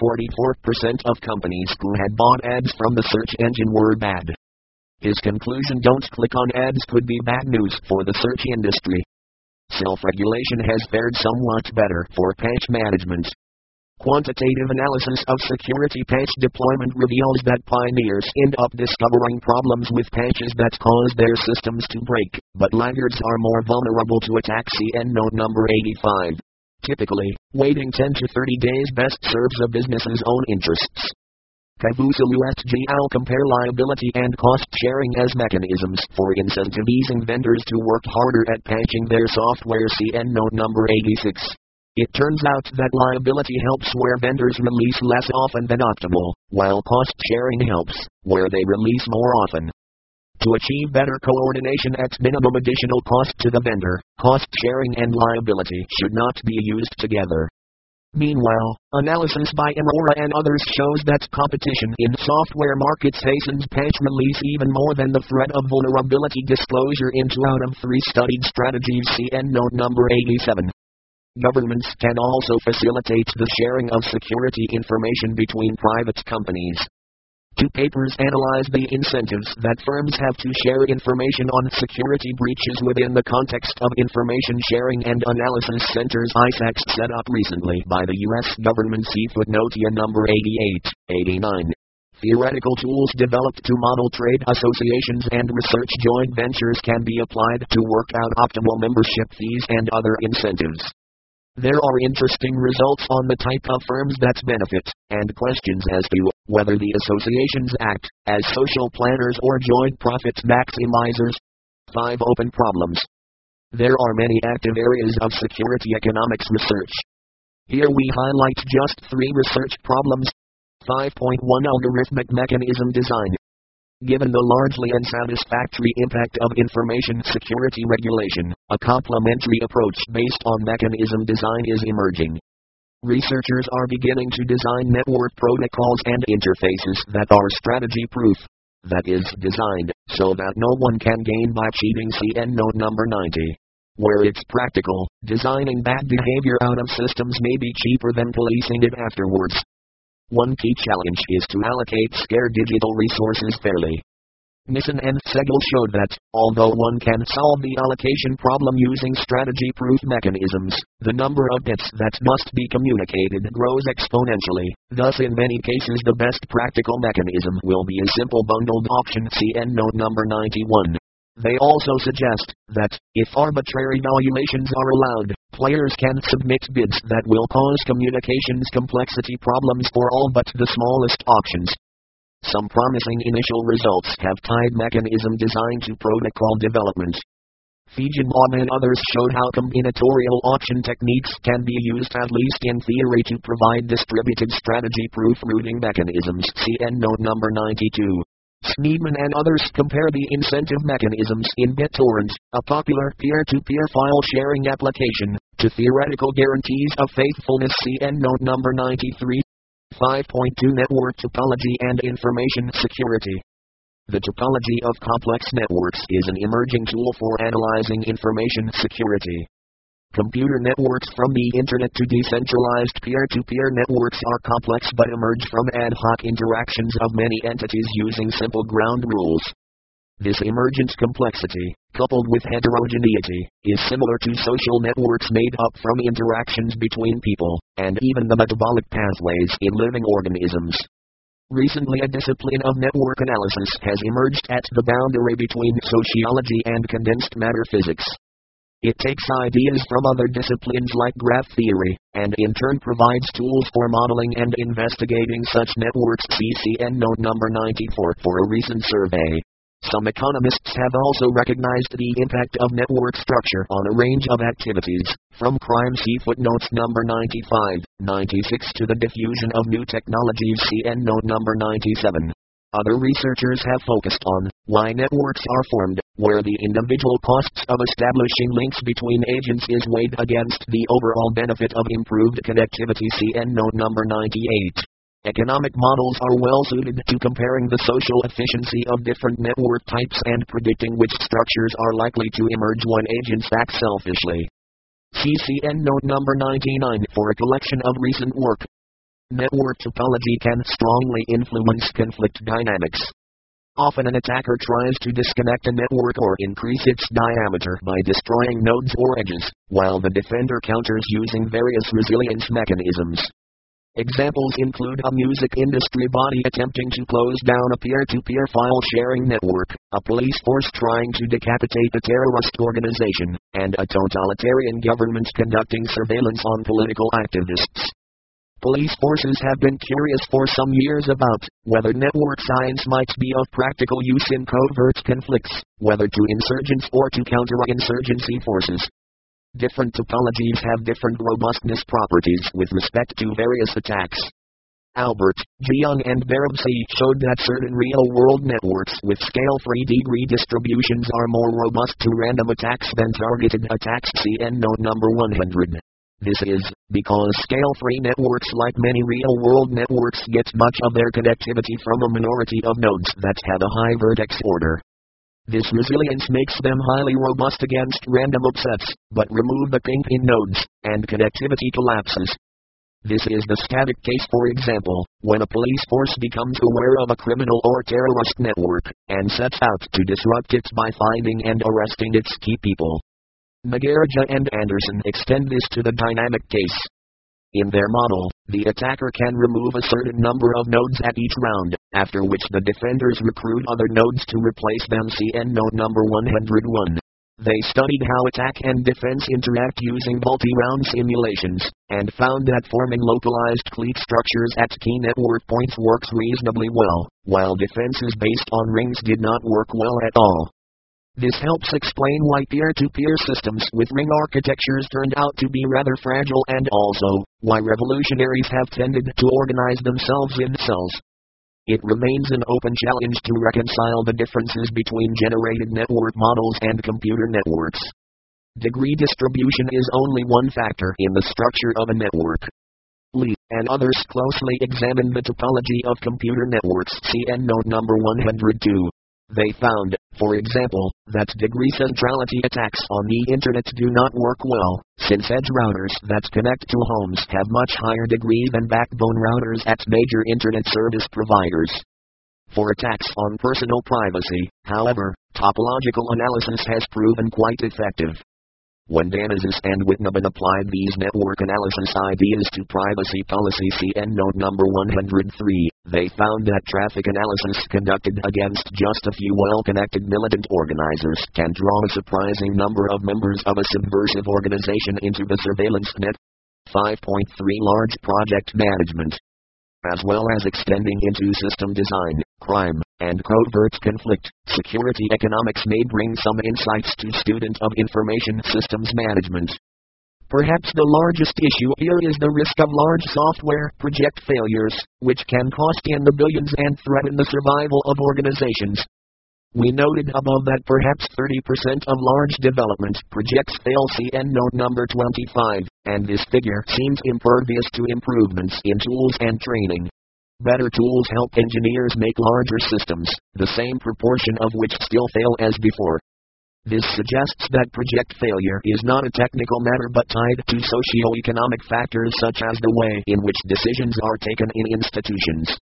of companies who had bought ads from the search engine were bad. His conclusion: don't click on ads could be bad news for the search industry. Self-regulation has fared somewhat better for patch management. Quantitative analysis of security patch deployment reveals that pioneers end up discovering problems with patches that cause their systems to break, but laggards are more vulnerable to attack. CN note number 85. Typically, waiting 10 to 30 days best serves a business's own interests. Kavusulu et al. Compare liability and cost sharing as mechanisms for incentivizing vendors to work harder at patching their software. CN note number 86. It turns out that liability helps where vendors release less often than optimal, while cost sharing helps where they release more often. To achieve better coordination at minimum additional cost to the vendor, cost sharing and liability should not be used together. Meanwhile, analysis by Aurora and others shows that competition in software markets hastens patch release even more than the threat of vulnerability disclosure in 2 out of 3 studied strategies. CN note number 87. Governments can also facilitate the sharing of security information between private companies. 2 papers analyze the incentives that firms have to share information on security breaches within the context of Information Sharing and Analysis Centers ISACs set up recently by the U.S. government. See footnote number 88, 89. Theoretical tools developed to model trade associations and research joint ventures can be applied to work out optimal membership fees and other incentives. There are interesting results on the type of firms that benefit, and questions as to whether the associations act as social planners or joint profit maximizers. 5 open problems. There are many active areas of security economics research. Here we highlight just 3 research problems. 5.1 Algorithmic mechanism design. Given the largely unsatisfactory impact of information security regulation, a complementary approach based on mechanism design is emerging. Researchers are beginning to design network protocols and interfaces that are strategy-proof. That is, designed so that no one can gain by cheating. CN note number 90. Where it's practical, designing bad behavior out of systems may be cheaper than policing it afterwards. One key challenge is to allocate scarce digital resources fairly. Nissen and Segel showed that, although one can solve the allocation problem using strategy-proof mechanisms, the number of bits that must be communicated grows exponentially. Thus, in many cases, the best practical mechanism will be a simple bundled auction. CN note number 91. They also suggest that, if arbitrary valuations are allowed, players can submit bids that will cause communications complexity problems for all but the smallest auctions. Some promising initial results have tied mechanism design to protocol development. Feigenbaum and others showed how combinatorial auction techniques can be used, at least in theory, to provide distributed strategy-proof routing mechanisms. CN note number 92. Sneedman and others compare the incentive mechanisms in BitTorrent, a popular peer-to-peer file sharing application, to theoretical guarantees of faithfulness. CN note number 93. 5.2 Network topology and information security. The topology of complex networks is an emerging tool for analyzing information security. Computer networks, from the Internet to decentralized peer-to-peer networks, are complex but emerge from ad hoc interactions of many entities using simple ground rules. This emergent complexity, coupled with heterogeneity, is similar to social networks made up from interactions between people, and even the metabolic pathways in living organisms. Recently, a discipline of network analysis has emerged at the boundary between sociology and condensed matter physics. It takes ideas from other disciplines like graph theory, and in turn provides tools for modeling and investigating such networks. CCN note number 94 for a recent survey. Some economists have also recognized the impact of network structure on a range of activities, from crime. See footnotes number 95, 96 to the diffusion of new technologies. CN note number 97. Other researchers have focused on why networks are formed, where the individual costs of establishing links between agents is weighed against the overall benefit of improved connectivity. CN note number 98. Economic models are well suited to comparing the social efficiency of different network types and predicting which structures are likely to emerge when agents act selfishly. CCN note number 99 for a collection of recent work. Network topology can strongly influence conflict dynamics. Often an attacker tries to disconnect a network or increase its diameter by destroying nodes or edges, while the defender counters using various resilience mechanisms. Examples include a music industry body attempting to close down a peer-to-peer file-sharing network, a police force trying to decapitate a terrorist organization, and a totalitarian government conducting surveillance on political activists. Police forces have been curious for some years about whether network science might be of practical use in covert conflicts, whether to insurgents or to counter-insurgency forces. Different topologies have different robustness properties with respect to various attacks. Albert, Jiang and Barabsi showed that certain real-world networks with scale-free degree distributions are more robust to random attacks than targeted attacks. CN note number 100. This is because scale-free networks, like many real-world networks, get much of their connectivity from a minority of nodes that have a high vertex order. This resilience makes them highly robust against random upsets, but remove the kink in nodes, and connectivity collapses. This is the static case, for example, when a police force becomes aware of a criminal or terrorist network, and sets out to disrupt it by finding and arresting its key people. Nagaraj and Anderson extend this to the dynamic case. In their model, the attacker can remove a certain number of nodes at each round, after which the defenders recruit other nodes to replace them. CN note number 101. They studied how attack and defense interact using multi-round simulations, and found that forming localized clique structures at key network points works reasonably well, while defenses based on rings did not work well at all. This helps explain why peer-to-peer systems with ring architectures turned out to be rather fragile, and also why revolutionaries have tended to organize themselves in cells. It remains an open challenge to reconcile the differences between generated network models and computer networks. Degree distribution is only one factor in the structure of a network. Lee and others closely examined the topology of computer networks. CN note number 102. They found, for example, that degree centrality attacks on the Internet do not work well, since edge routers that connect to homes have much higher degree than backbone routers at major Internet service providers. For attacks on personal privacy, however, topological analysis has proven quite effective. When Danazis and Whitnabin applied these network analysis ideas to privacy policy. CN note number 103, they found that traffic analysis conducted against just a few well-connected militant organizers can draw a surprising number of members of a subversive organization into the surveillance net. 5.3 Large project management. As well as extending into system design, crime, and covert conflict, security economics may bring some insights to student of information systems management. Perhaps the largest issue here is the risk of large software project failures, which can cost in the billions and threaten the survival of organizations. We noted above that perhaps 30% of large development projects fail. CN note number 25, and this figure seems impervious to improvements in tools and training. Better tools help engineers make larger systems, the same proportion of which still fail as before. This suggests that project failure is not a technical matter but tied to socio-economic factors such as the way in which decisions are taken in institutions.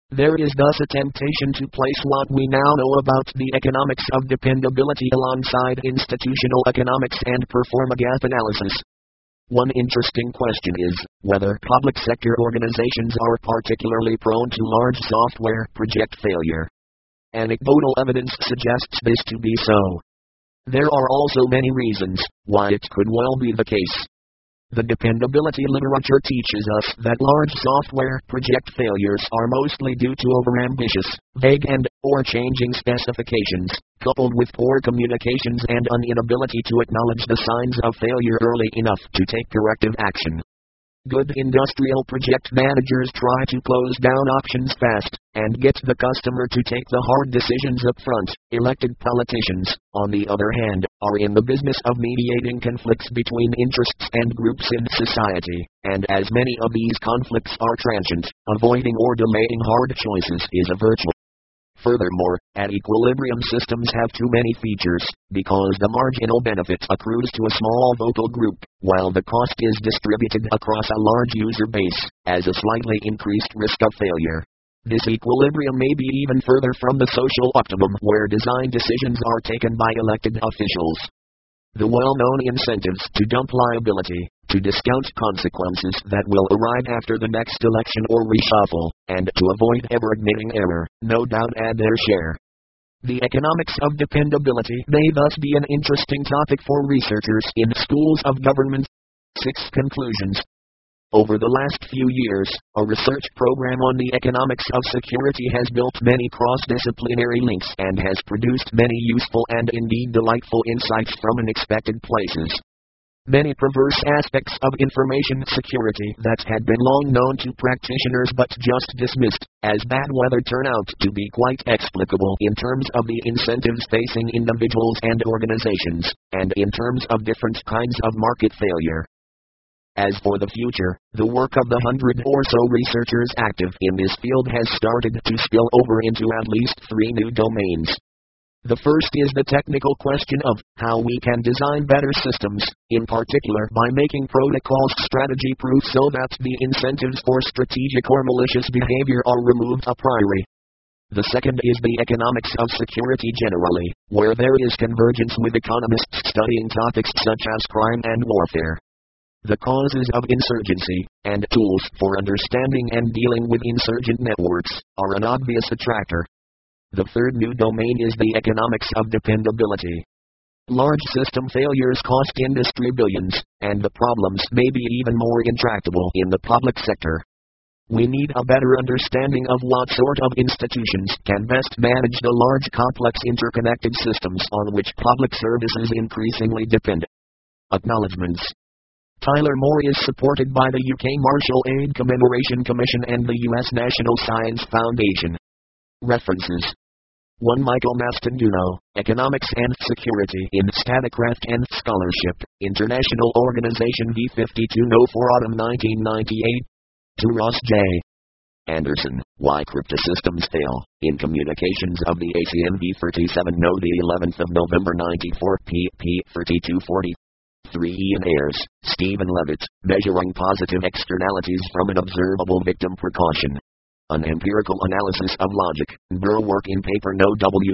There is thus a temptation to place what we now know about the economics of dependability alongside institutional economics and perform a gap analysis. One interesting question is whether public sector organizations are particularly prone to large software project failure. Anecdotal evidence suggests this to be so. There are also many reasons why it could well be the case. The dependability literature teaches us that large software project failures are mostly due to overambitious, vague or changing specifications, coupled with poor communications and an inability to acknowledge the signs of failure early enough to take corrective action. Good industrial project managers try to close down options fast, and get the customer to take the hard decisions up front. Elected politicians, on the other hand, are in the business of mediating conflicts between interests and groups in society, and as many of these conflicts are transient, avoiding or delaying hard choices is a virtue. Furthermore, at equilibrium systems have too many features, because the marginal benefit accrues to a small vocal group, while the cost is distributed across a large user base, as a slightly increased risk of failure. This equilibrium may be even further from the social optimum where design decisions are taken by elected officials. The well-known incentives to dump liability, to discount consequences that will arrive after the next election or reshuffle, and to avoid ever admitting error, no doubt add their share. The economics of dependability may thus be an interesting topic for researchers in schools of government. 6 conclusions. Over the last few years, a research program on the economics of security has built many cross-disciplinary links and has produced many useful and indeed delightful insights from unexpected places. Many perverse aspects of information security that had been long known to practitioners but just dismissed as bad weather turn out to be quite explicable in terms of the incentives facing individuals and organizations, and in terms of different kinds of market failure. As for the future, the work of the 100 or so researchers active in this field has started to spill over into at least 3 new domains. The first is the technical question of how we can design better systems, in particular by making protocols strategy-proof so that the incentives for strategic or malicious behavior are removed a priori. The second is the economics of security generally, where there is convergence with economists studying topics such as crime and warfare. The causes of insurgency, and tools for understanding and dealing with insurgent networks, are an obvious attractor. The third new domain is the economics of dependability. Large system failures cost industry billions, and the problems may be even more intractable in the public sector. We need a better understanding of what sort of institutions can best manage the large complex interconnected systems on which public services increasingly depend. Acknowledgements. Tyler Moore is supported by the UK Marshall Aid Commemoration Commission and the US National Science Foundation. References. 1. Michael Mastanduno, Economics and Security in Statecraft and Scholarship, International Organization V52 No 4 Autumn 1998. 2. Ross J. Anderson, Why Cryptosystems Fail, in Communications of the ACM V37 No the 11th of November 94 pp. 3240. 3. Ian Ayres, Stephen Levitt, Measuring Positive Externalities from an Observable Victim Precaution. An Empirical Analysis of Logic, Burr work in paper No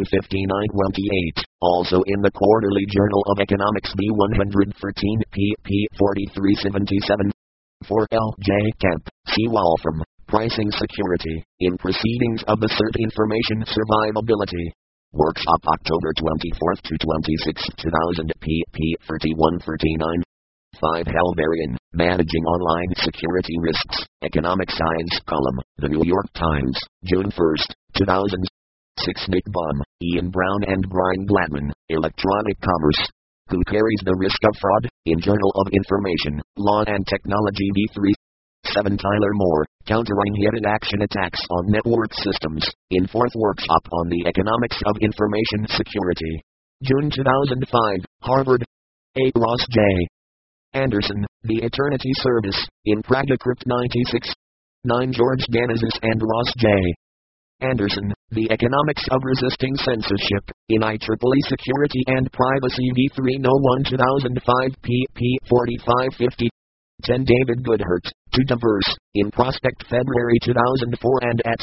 W5928, also in the Quarterly Journal of Economics B113 pp. 4377. 4. L. J. Kemp, C. Wolfram, Pricing Security, in Proceedings of the CERT Information Survivability. Workshop October 24 to 26, 2000 pp. 31-39. 5. Halbarian, Managing Online Security Risks, Economic Science Column, The New York Times, June 1, 2000. 6. Nick Baum, Ian Brown and Brian Gladman, Electronic Commerce. Who Carries the Risk of Fraud, in Journal of Information, Law and Technology V3. 7. Tyler Moore, Countering Hidden Action Attacks on Network Systems, in 4th Workshop on the Economics of Information Security. June 2005, Harvard. 8. Ross J. Anderson, The Eternity Service, in PragaCrypt 96. 9. George Ganizis and Ross J. Anderson, The Economics of Resisting Censorship, in IEEE Security and Privacy V3 No 1 2005 pp. 45-50. 10. David Goodhart, To diverse, in Prospect February 2004 and at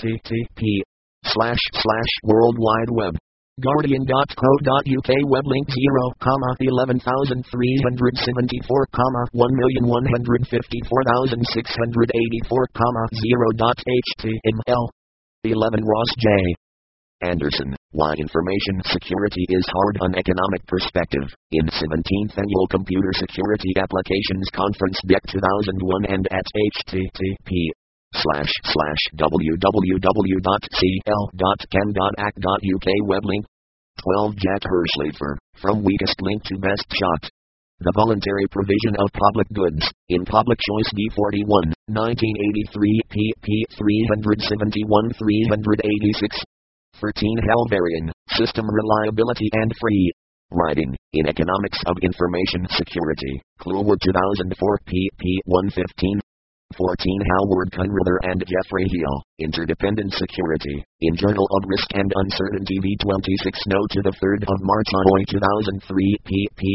http://worldwideweb. Guardian.co.uk weblink 0,11374, 1,154,684, 0.html. 11 Ross J. Anderson, Why Information Security is Hard on Economic Perspective, in 17th Annual Computer Security Applications Conference DEC 2001 and at http://www.cl.chem.ac.uk weblink. 12 Jack Hirschlafer, From Weakest Link to Best Shot. The Voluntary Provision of Public Goods, in Public Choice D41, 1983 pp. 371-386. 13 Halvarian, System Reliability and Free Riding, in Economics of Information Security, Kluwer 2004 pp. 115. 14 Howard Kunrather and Jeffrey Heal, Interdependent Security, in Journal of Risk and Uncertainty V26 No to the 3rd of March 2003 pp.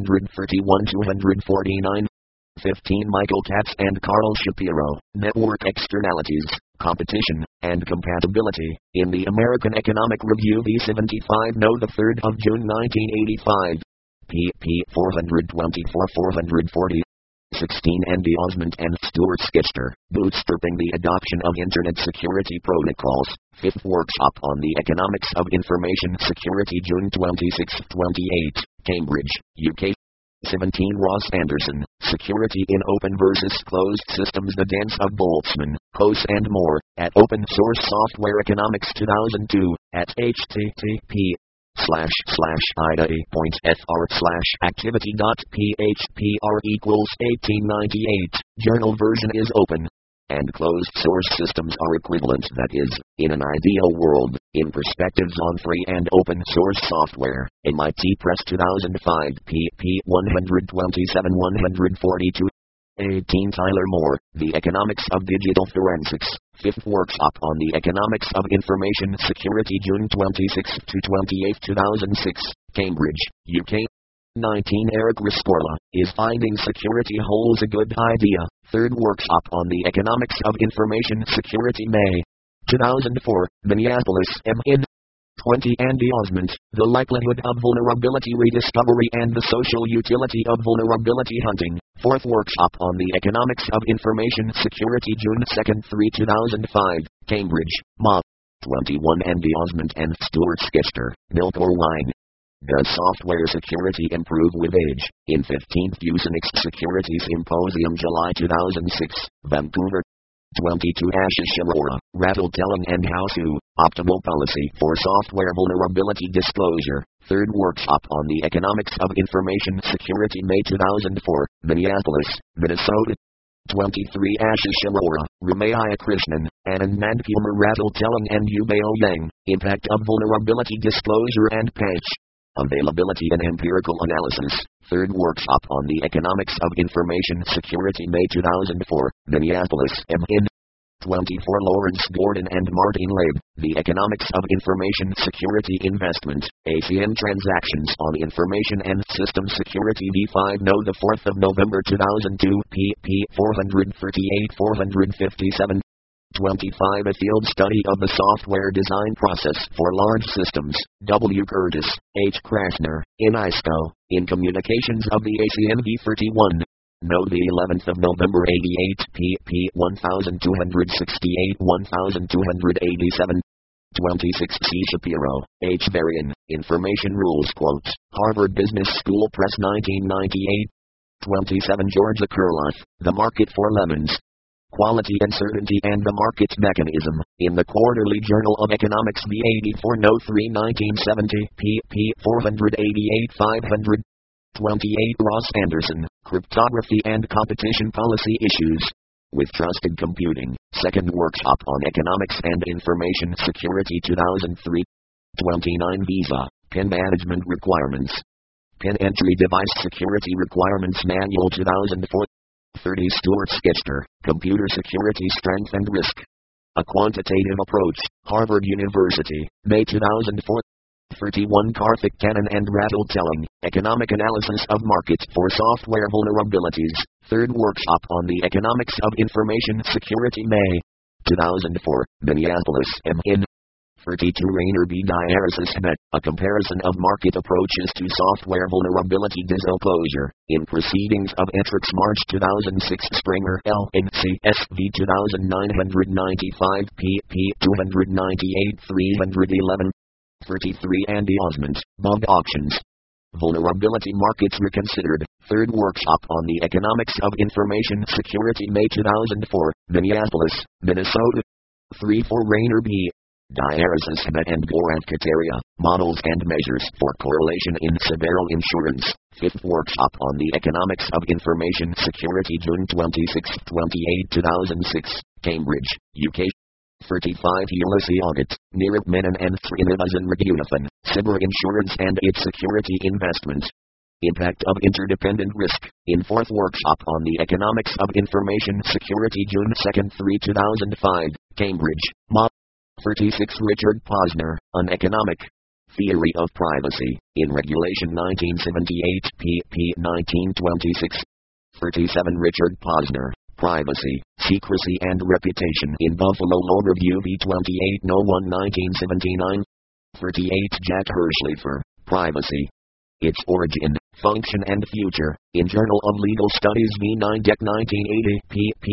231-249. 15 Michael Katz and Carl Shapiro, Network Externalities, Competition, and Compatibility, in the American Economic Review V75 No the 3rd of June 1985. pp. 424-440. 16 Andy Osmond and Stuart Skitzer, Bootstrapping the Adoption of Internet Security Protocols, 5th Workshop on the Economics of Information Security June 26-28, Cambridge, UK. 17 Ross Anderson, Security in Open versus Closed Systems, The Dance of Boltzmann, Coase and More, at Open Source Software Economics 2002, at http://ida.phr/activity.phpr=1898. Journal version is open. And closed source systems are equivalent, that is, in an ideal world, in Perspectives on Free and Open Source Software, MIT Press 2005 pp. 127-142. 18 Tyler Moore, The Economics of Digital Forensics, 5th Workshop on the Economics of Information Security June 26-28 2006, Cambridge, UK. 19 Eric Rescorla, Is Finding Security Holes a Good Idea? 3rd Workshop on the Economics of Information Security May 2004, Minneapolis, MN. 20 Andy Osmond, The Likelihood of Vulnerability Rediscovery and the Social Utility of Vulnerability Hunting, 4th Workshop on the Economics of Information Security June 2-3 2005, Cambridge, MA. 21 Andy Osmond and Stuart Skitzer, Milk or Wine? Does Software Security Improve with Age? In 15th Usenix Security Symposium July 2006, Vancouver. 22 Ashish Arora, Rattle Telling and How-To, Optimal Policy for Software Vulnerability Disclosure, 3rd Workshop on the Economics of Information Security May 2004, Minneapolis, Minnesota. 23 Ashish Arora, Ramaya Krishnan, Anand Nandkumar, Rattle Telling and Yubeo Yang, Impact of Vulnerability Disclosure and Patch. Availability and Empirical Analysis, 3rd Workshop on the Economics of Information Security May 2004, Minneapolis, MN. 24 Lawrence Gordon and Martin Laib, The Economics of Information Security Investment, ACM Transactions on Information and System Security V5 No the 4th of November 2002 pp. 438-457. 25 A Field Study of the Software Design Process for Large Systems, W. Curtis, H. Krasner, in ISCO, in Communications of the ACM V31. No the 11th of November 88 pp. 1268-1287. 26 C. Shapiro, H. Varian, Information Rules Quote, Harvard Business School Press 1998. 27 Georgia Kurloff, The Market for Lemons. Quality Uncertainty and the Market Mechanism, in the Quarterly Journal of Economics V84 No 3 1970 pp. 488-500. 28 Ross Anderson, Cryptography and Competition Policy Issues. With Trusted Computing, 2nd Workshop on Economics and Information Security 2003. 29 Visa, PIN Management Requirements. PIN Entry Device Security Requirements Manual 2004. 30 Stuart Skitzer, Computer Security Strength and Risk. A Quantitative Approach, Harvard University, May 2004. 31 Karthik Kannan and Rattle Telling, Economic Analysis of Market for Software Vulnerabilities, Third Workshop on the Economics of Information Security May 2004, Minneapolis, MN. 32 Rainer B. Diaresis Met, a comparison of market approaches to software vulnerability disclosure, in Proceedings of Etrix March 2006 Springer L.N.C. SV 2995 pp. 298 311. 33 Andy Osmond, Bug Auctions. Vulnerability Markets Reconsidered, Third Workshop on the Economics of Information Security May 2004, Minneapolis, Minnesota. 3-4 Rainer B. Diaresis and Gorath Kateria, Models and Measures for Correlation in Several Insurance, Fifth Workshop on the Economics of Information Security June 26-28 2006, Cambridge, UK. 35 Ulysses Audit, Nirip Menon and Srinivas Raghunathan, Cyber Insurance and its Security Investment. Impact of Interdependent Risk, in Fourth Workshop on the Economics of Information Security June 2-3 2005, Cambridge, Mo. 36 Richard Posner, An Economic Theory of Privacy, in Regulation 1978 pp. 1926. 37 Richard Posner, Privacy, Secrecy and Reputation in Buffalo Law Review v. 2801 1979. 38 Jack Hirschleifer, Privacy, Its Origin, Function and Future, in Journal of Legal Studies v. 9 Dec 1980 pp.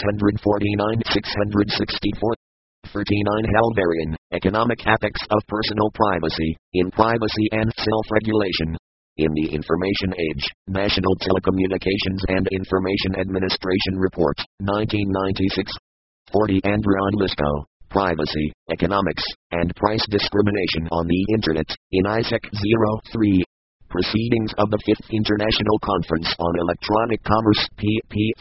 649-664. 39 Halvarian, Economic Ethics of Personal Privacy, in Privacy and Self-Regulation. In the Information Age, National Telecommunications and Information Administration Report, 1996. 40 Andreon Lisko, Privacy, Economics, and Price Discrimination on the Internet, in ISEC 03. Proceedings of the 5th International Conference on Electronic Commerce, pp.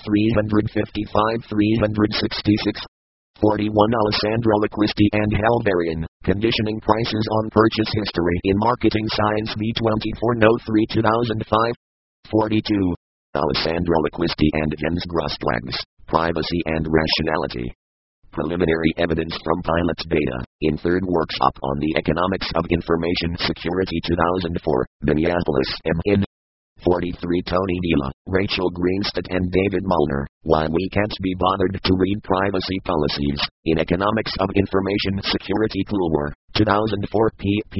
355-366. 41 Alessandro Acquisti and Halvarian, Conditioning Prices on Purchase History in Marketing Science v. 2403 2005. 42. Alessandro Acquisti and Jens Grostwags, Privacy and Rationality. Preliminary Evidence from Pilot Data, in Third Workshop on the Economics of Information Security 2004, Minneapolis, MN. 43 Tony Dila, Rachel Greenstead and David Mullner, Why We Can't Be Bothered to Read Privacy Policies, in Economics of Information Security Kluwer, 2004 pp.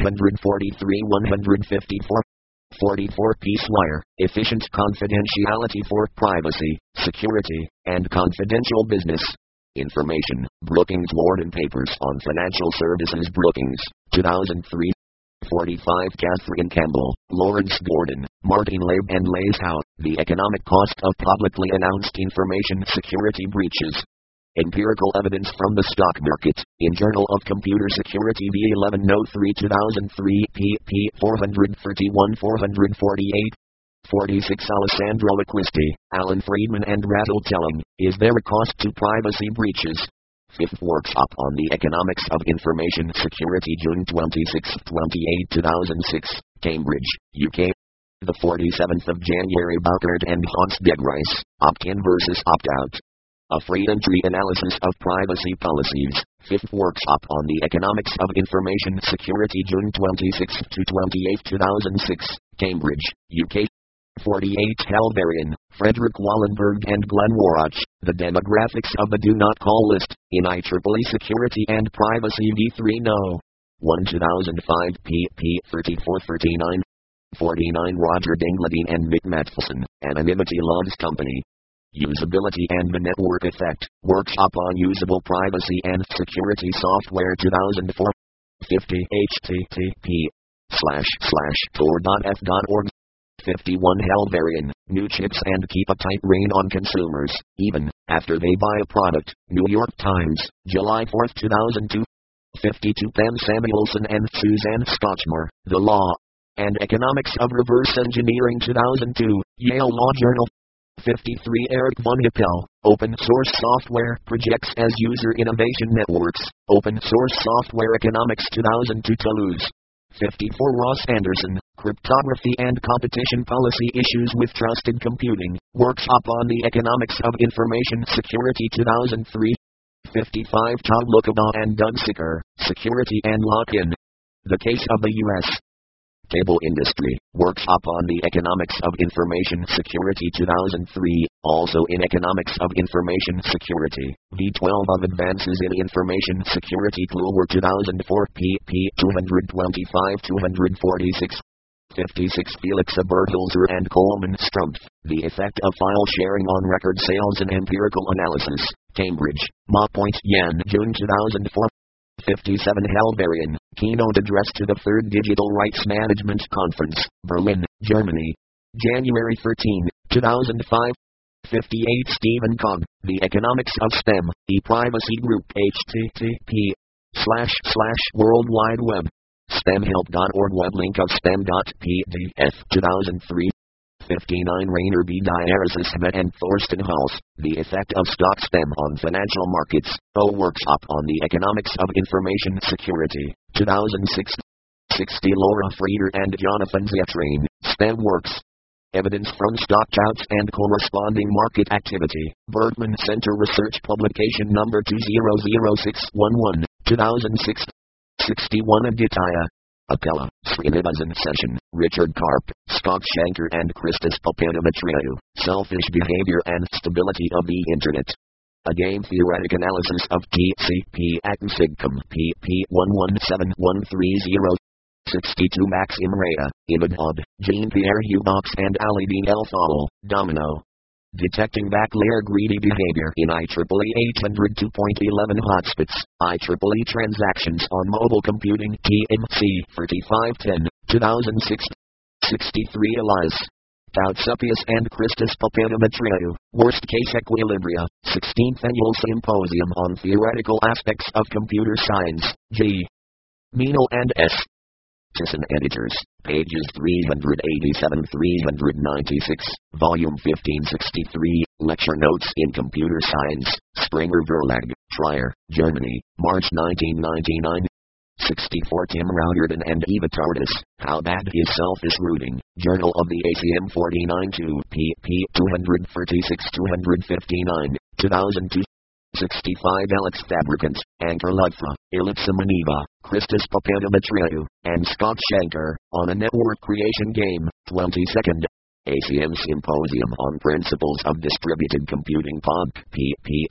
143-154. 44 Peace Wire, Efficient Confidentiality for Privacy, Security, and Confidential Business Information, Brookings Warden Papers on Financial Services Brookings, 2003. 45 Catherine Campbell, Lawrence Gordon, Martin Laib and lays out the economic cost of publicly announced information security breaches. Empirical Evidence from the Stock Market, in Journal of Computer Security v. 1103 2003 pp. 431-448. 46 Alessandro Acquisti, Alan Friedman and Rattle Telling, Is There a Cost to Privacy Breaches? Fifth Workshop on the Economics of Information Security June 26-28 2006, Cambridge, UK. The 47th of January Bouchard and Hans Degreis, Opt-in versus Opt-out. A Free Entry Analysis of Privacy Policies, Fifth Workshop on the Economics of Information Security June 26-28 2006, Cambridge, UK. 48 Halvarian, Frederick Wallenberg and Glenn Warach, The Demographics of the Do Not Call List, in IEEE Security and Privacy v. 3 No. 1 2005 pp. 34-39. 49 Roger Dingladine and Mick Matfelson, Anonymity Logs Company. Usability and the Network Effect, Workshop on Usable Privacy and Security Software 2004. 50 http://tor.f.org. 51 Halvarian, New Chips and Keep a Tight Rein on Consumers, even after they buy a product, New York Times, July 4, 2002. 52 Pam Samuelson and Suzanne Scotchmore, The Law and Economics of Reverse Engineering 2002, Yale Law Journal. 53 Eric von Hippel, Open Source Software Projects as User Innovation Networks, Open Source Software Economics 2002 Toulouse. 54 Ross Anderson, Cryptography and Competition Policy Issues with Trusted Computing, Workshop on the Economics of Information Security 2003. 55 Todd Lukaba and Doug Sicker, Security and Lock-in. The case of the U.S. Cable industry, Workshop on the Economics of Information Security 2003, also in Economics of Information Security, V12 of Advances in Information Security Kluwer 2004 pp. 225-246. 56 Felix Bertholzer and Coleman Strumpf, The Effect of File Sharing on Record Sales and Empirical Analysis, Cambridge, Ma. Yan, June 2004. 57 Halbarian, Keynote Address to the Third Digital Rights Management Conference, Berlin, Germany, January 13, 2005. 58 Stephen Cogg, The Economics of STEM, ePrivacy Group http://World Wide Web, STEMhelp.org web link of STEM.pdf 2003. 59 Rainer B. Diaresis and Thorsten Hals, The Effect of Stock STEM on Financial Markets, A Workshop on the Economics of Information Security, 2006. 60 Laura Frieder and Jonathan Zetrain, STEM Works. Evidence from Stockouts and Corresponding Market Activity, Bergman Center Research Publication Number 200611, 2006. 61 Aditya Apella, Srinivasan Session, Richard Karp, Scott Shanker and Christos Papadimitriou, Selfish Behavior and Stability of the Internet. A Game Theoretic Analysis of TCP Actinsigcom pp. 117130. 62 Maxim Rea, Imad Odd, Jean-Pierre Hubox and Ali B. El Fawel, Domino. Detecting Backlayer Greedy Behavior in IEEE 802.11 Hotspots, IEEE Transactions on Mobile Computing TMC 3510, 2006. 63 Elias Tautsupius and Christos Papadimitriou, Worst Case Equilibria, 16th Annual Symposium on Theoretical Aspects of Computer Science, G. Meno and S. Thyssen Editors, pages 387-396, volume 1563, Lecture Notes in Computer Science, Springer Verlag, Trier, Germany, March 1999. 64 Tim Rauderden and Eva Tardis, How Bad is Selfish Routing, Journal of the ACM 49-2 pp. 236-259, 2002. 65 Alex Fabricant, Anker Ludfra, Elipsa Maniva, Christos Papadimitriou, and Scott Shanker, on a Network Creation Game, 22nd. ACM Symposium on Principles of Distributed Computing Pod, pp.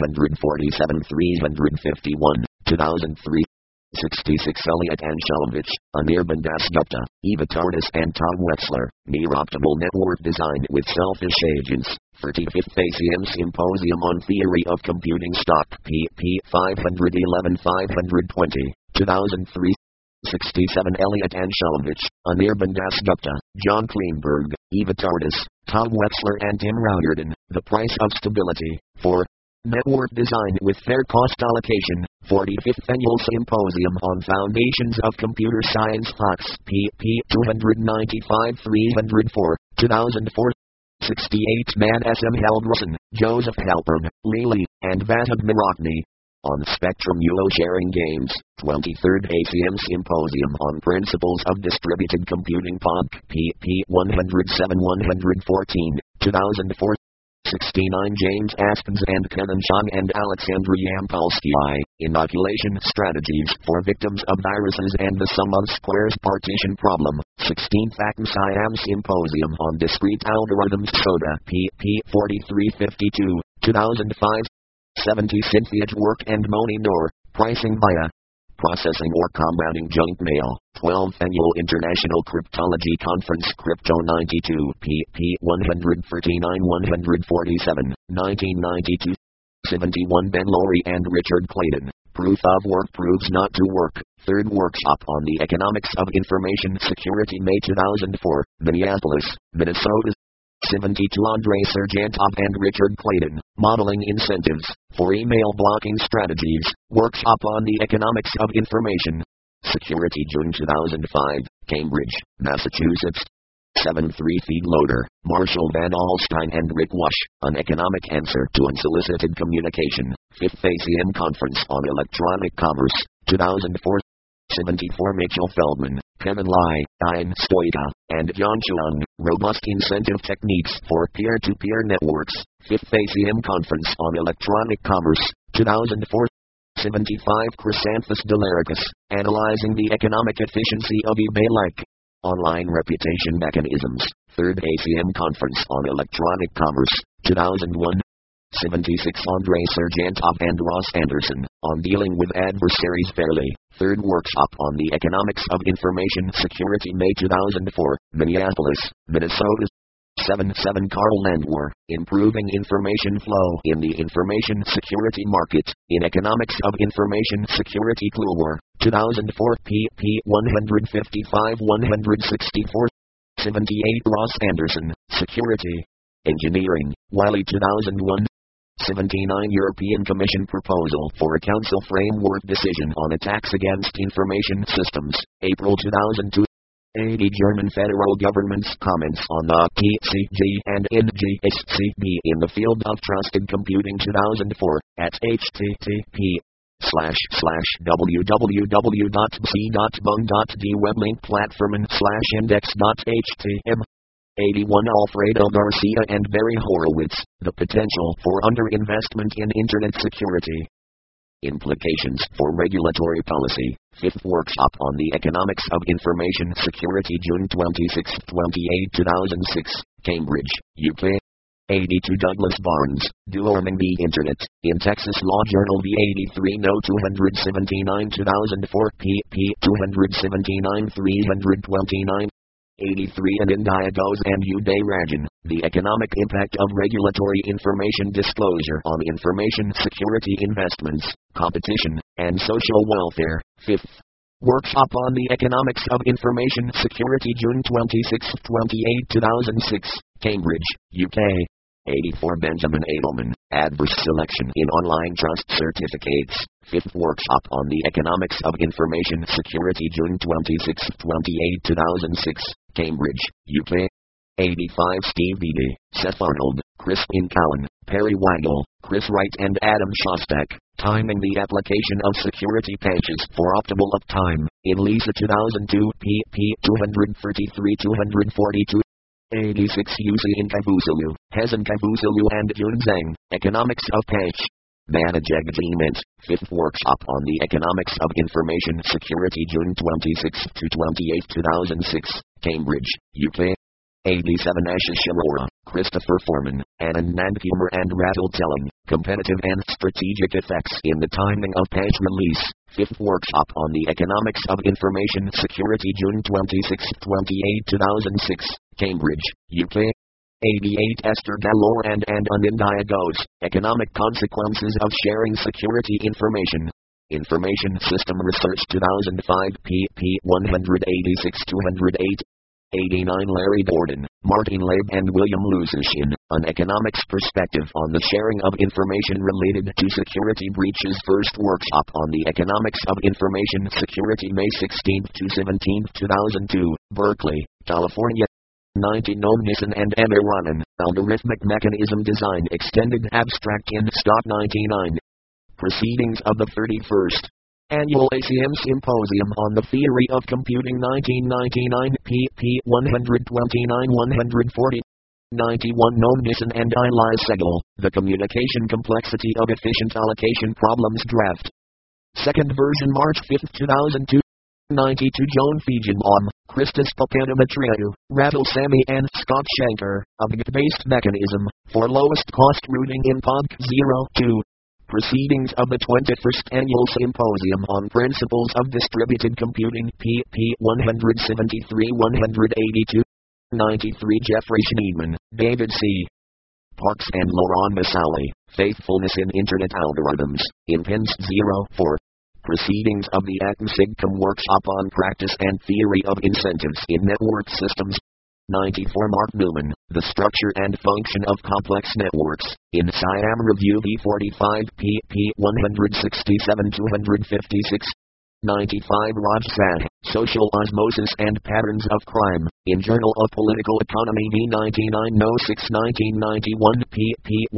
347-351, 2003. 66 Elliot Anshelovich, Anirban Dasgupta, Eva Tardis and Tom Wetzler, Near Optimal Network Design with Selfish Agents, 35th ACM Symposium on Theory of Computing Stock, pp. 511-520, 2003. 67 Elliot Anshelovich, Anirban Dasgupta, John Kleinberg, Eva Tardis, Tom Wetzler and Tim Rauderden, The Price of Stability, 4. Network Design with Fair Cost Allocation, 45th Annual Symposium on Foundations of Computer Science Fox, pp. 295-304, 2004. 68 Man S. M. Haldrussen, Joseph Halpern, Lili, and Vatab Mirakni. On Spectrum UO Sharing Games, 23rd ACM Symposium on Principles of Distributed Computing Pod, pp. 107-114, 2004. 69 James Aspens and Kevin Chang and Alexandra Yampolsky, Inoculation Strategies for Victims of Viruses and the Sum of Squares Partition Problem, 16th Acme Siam Symposium on Discrete Algorithms Soda, pp. 4352, 2005. 70 Cynthia Dwork and Moni Noor, Pricing via Processing or Combating Junk Mail, 12th Annual International Cryptology Conference Crypto 92 pp. 139-147, 1992. 71 Ben Lowry and Richard Clayton, Proof of Work Proves Not to Work, Third Workshop on the Economics of Information Security May 2004, Minneapolis, Minnesota. 72 Andrei Sergentov and Richard Clayton, Modeling Incentives for Email Blocking Strategies, Workshop on the Economics of Information Security June 2005, Cambridge, Massachusetts. 73 Feed Loader, Marshall Van Alstyne and Rick Wash, An Economic Answer to Unsolicited Communication, 5th ACM Conference on Electronic Commerce, 2004. 74 Mitchell Feldman, Kevin Lai, Ian Stoica, and John Chung, Robust Incentive Techniques for Peer-to-Peer Networks, 5th ACM Conference on Electronic Commerce, 2004. 75 Chrysanthus Delaricus, Analyzing the Economic Efficiency of eBay-like Online Reputation Mechanisms, 3rd ACM Conference on Electronic Commerce, 2001. 76 Andrei Sergentov and Ross Anderson, on Dealing with Adversaries Fairly, 3rd Workshop on the Economics of Information Security, May 2004, Minneapolis, Minnesota. 77 Carl Landwehr, Improving Information Flow in the Information Security Market, in Economics of Information Security, Kluwer, 2004, pp. 155-164. 78 Ross Anderson, Security Engineering, Wiley, 2001. 79 European Commission Proposal for a Council Framework Decision on Attacks Against Information Systems, April 2002. 80 German federal government's comments on the TCG and NGSCB in the field of trusted computing, 2004, at http://www.bc.bung.d weblink platform/index.htm. 81 Alfredo Garcia and Barry Horowitz, The Potential for Underinvestment in Internet Security. Implications for Regulatory Policy, 5th Workshop on the Economics of Information Security, June 26-28, 2006, Cambridge, UK. 82 Douglas Barnes, Dueling the Internet, in Texas Law Journal v. 83 No. 279 2004 pp. 279-329. 83 and Indiagos and Uday Rajan, The Economic Impact of Regulatory Information Disclosure on Information Security Investments, Competition, and Social Welfare, 5th Workshop on the Economics of Information Security, June 26-28, 2006, Cambridge, UK. 84 Benjamin Edelman, Adverse Selection in Online Trust Certificates, 5th Workshop on the Economics of Information Security, June 26-28, 2006, Cambridge, UK. 85 Steve Eady, Seth Arnold, Crispin Cowan, Perry Weigel, Chris Wright and Adam Shostak, Timing the Application of Security Patches for Optimal Uptime, in Lisa 2002 pp. 233-242. 86 Hussein Kavusulu, Hezan Kavusulu and Jun Zhang, Economics of Patch Management, 5th Workshop on the Economics of Information Security, June 26-28, 2006, Cambridge, UK. 87 Ashish Arora, Christopher Foreman, Anand Nandkumar and Ratul Telling, Competitive and Strategic Effects in the Timing of Patch Release, 5th Workshop on the Economics of Information Security, June 26-28, 2006, Cambridge, UK. 88 Esther Galore and Indiagos, Economic Consequences of Sharing Security Information. Information System Research, 2005 pp. 186-208. 89 Larry Gordon, Martin Laib and William Lusishin, An Economics Perspective on the Sharing of Information Related to Security Breaches, 1st Workshop on the Economics of Information Security, May 16-17, 2002, Berkeley, California. 90 Noam Nissen and M. Iranan, Algorithmic Mechanism Design Extended Abstract in Stock 99. Proceedings of the 31st Annual ACM Symposium on the Theory of Computing, 1999 pp. 129-140. 91 Noam Nissen and Eli Segal, The Communication Complexity of Efficient Allocation Problems Draft. 2nd version March 5, 2002. 92 Joan Feigenbaum, Christos Papadimitriou, Ratul Sami and Scott Shanker, Object-Based Mechanism, for Lowest Cost Routing in POG 02. Proceedings of the 21st Annual Symposium on Principles of Distributed Computing, pp. 173-182. 93 Jeffrey Schneidman, David C. Parks and Laurent Masali, Faithfulness in Internet Algorithms, in Pins 04. Proceedings of the ACM-SIGCOMM Workshop on Practice and Theory of Incentives in Network Systems. 94 Mark Newman, The Structure and Function of Complex Networks, in SIAM Review V45 pp. 167-256. 95 Raj Sah, Social Osmosis and Patterns of Crime, in Journal of Political Economy V99 No. 6 1991 pp.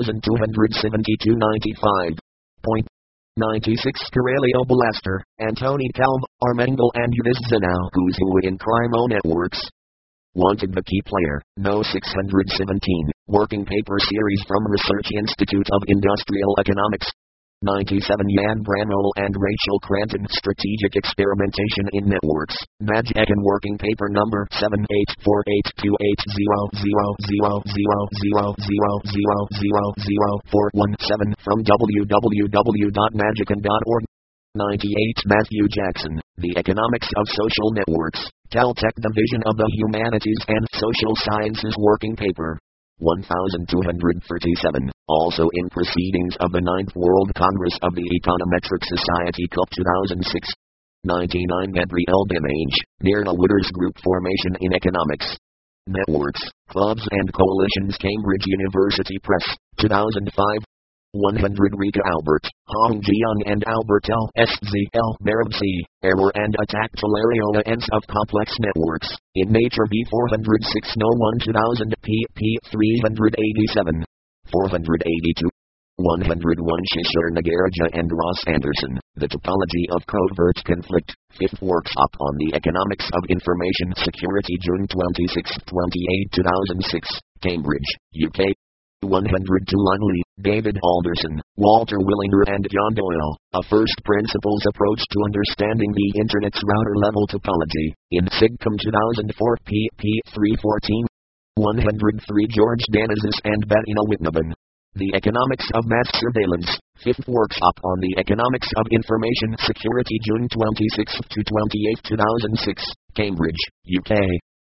1272-95. 96 Corelio Balaster, Antoni Calv, Armengol and Yudis Zinau, Who's Who in Crime Networks. Wanted the Key Player, No. 617, Working Paper Series from Research Institute of Industrial Economics. 97 Jan Bramall and Rachel Cranton Strategic Experimentation in Networks, MAGECON Working Paper Number 78482800000000000417 from www.magecon.org. 98 Matthew Jackson, The Economics of Social Networks, Caltech Division of the Humanities and Social Sciences Working Paper. 1237, also in Proceedings of the 9th World Congress of the Econometric Society Cup 2006. 99 Gabriel Dimanche, Myrna Wooders Group Formation in Economics. Networks, Clubs and Coalitions Cambridge University Press, 2005. 100 Rika Albert, Hong Jiang and Albert L. SZL Marab C. Error and Attack Tulario Ends of Complex Networks, in Nature v 406 No 1 2000 pp 387. 482. 101 Shishir Nagaraj and Ross Anderson, The Topology of Covert Conflict, 5th Workshop on the Economics of Information Security June 26-28 2006, Cambridge, UK. 102 Lunley, David Alderson, Walter Willinger and John Doyle, A First Principles Approach to Understanding the Internet's Router-Level Topology, in SIGCOMM 2004 pp 314. 103 George Danazis and Bettina Whitnaban, The Economics of Mass Surveillance, 5th Workshop on the Economics of Information Security June 26-28 2006, Cambridge, UK.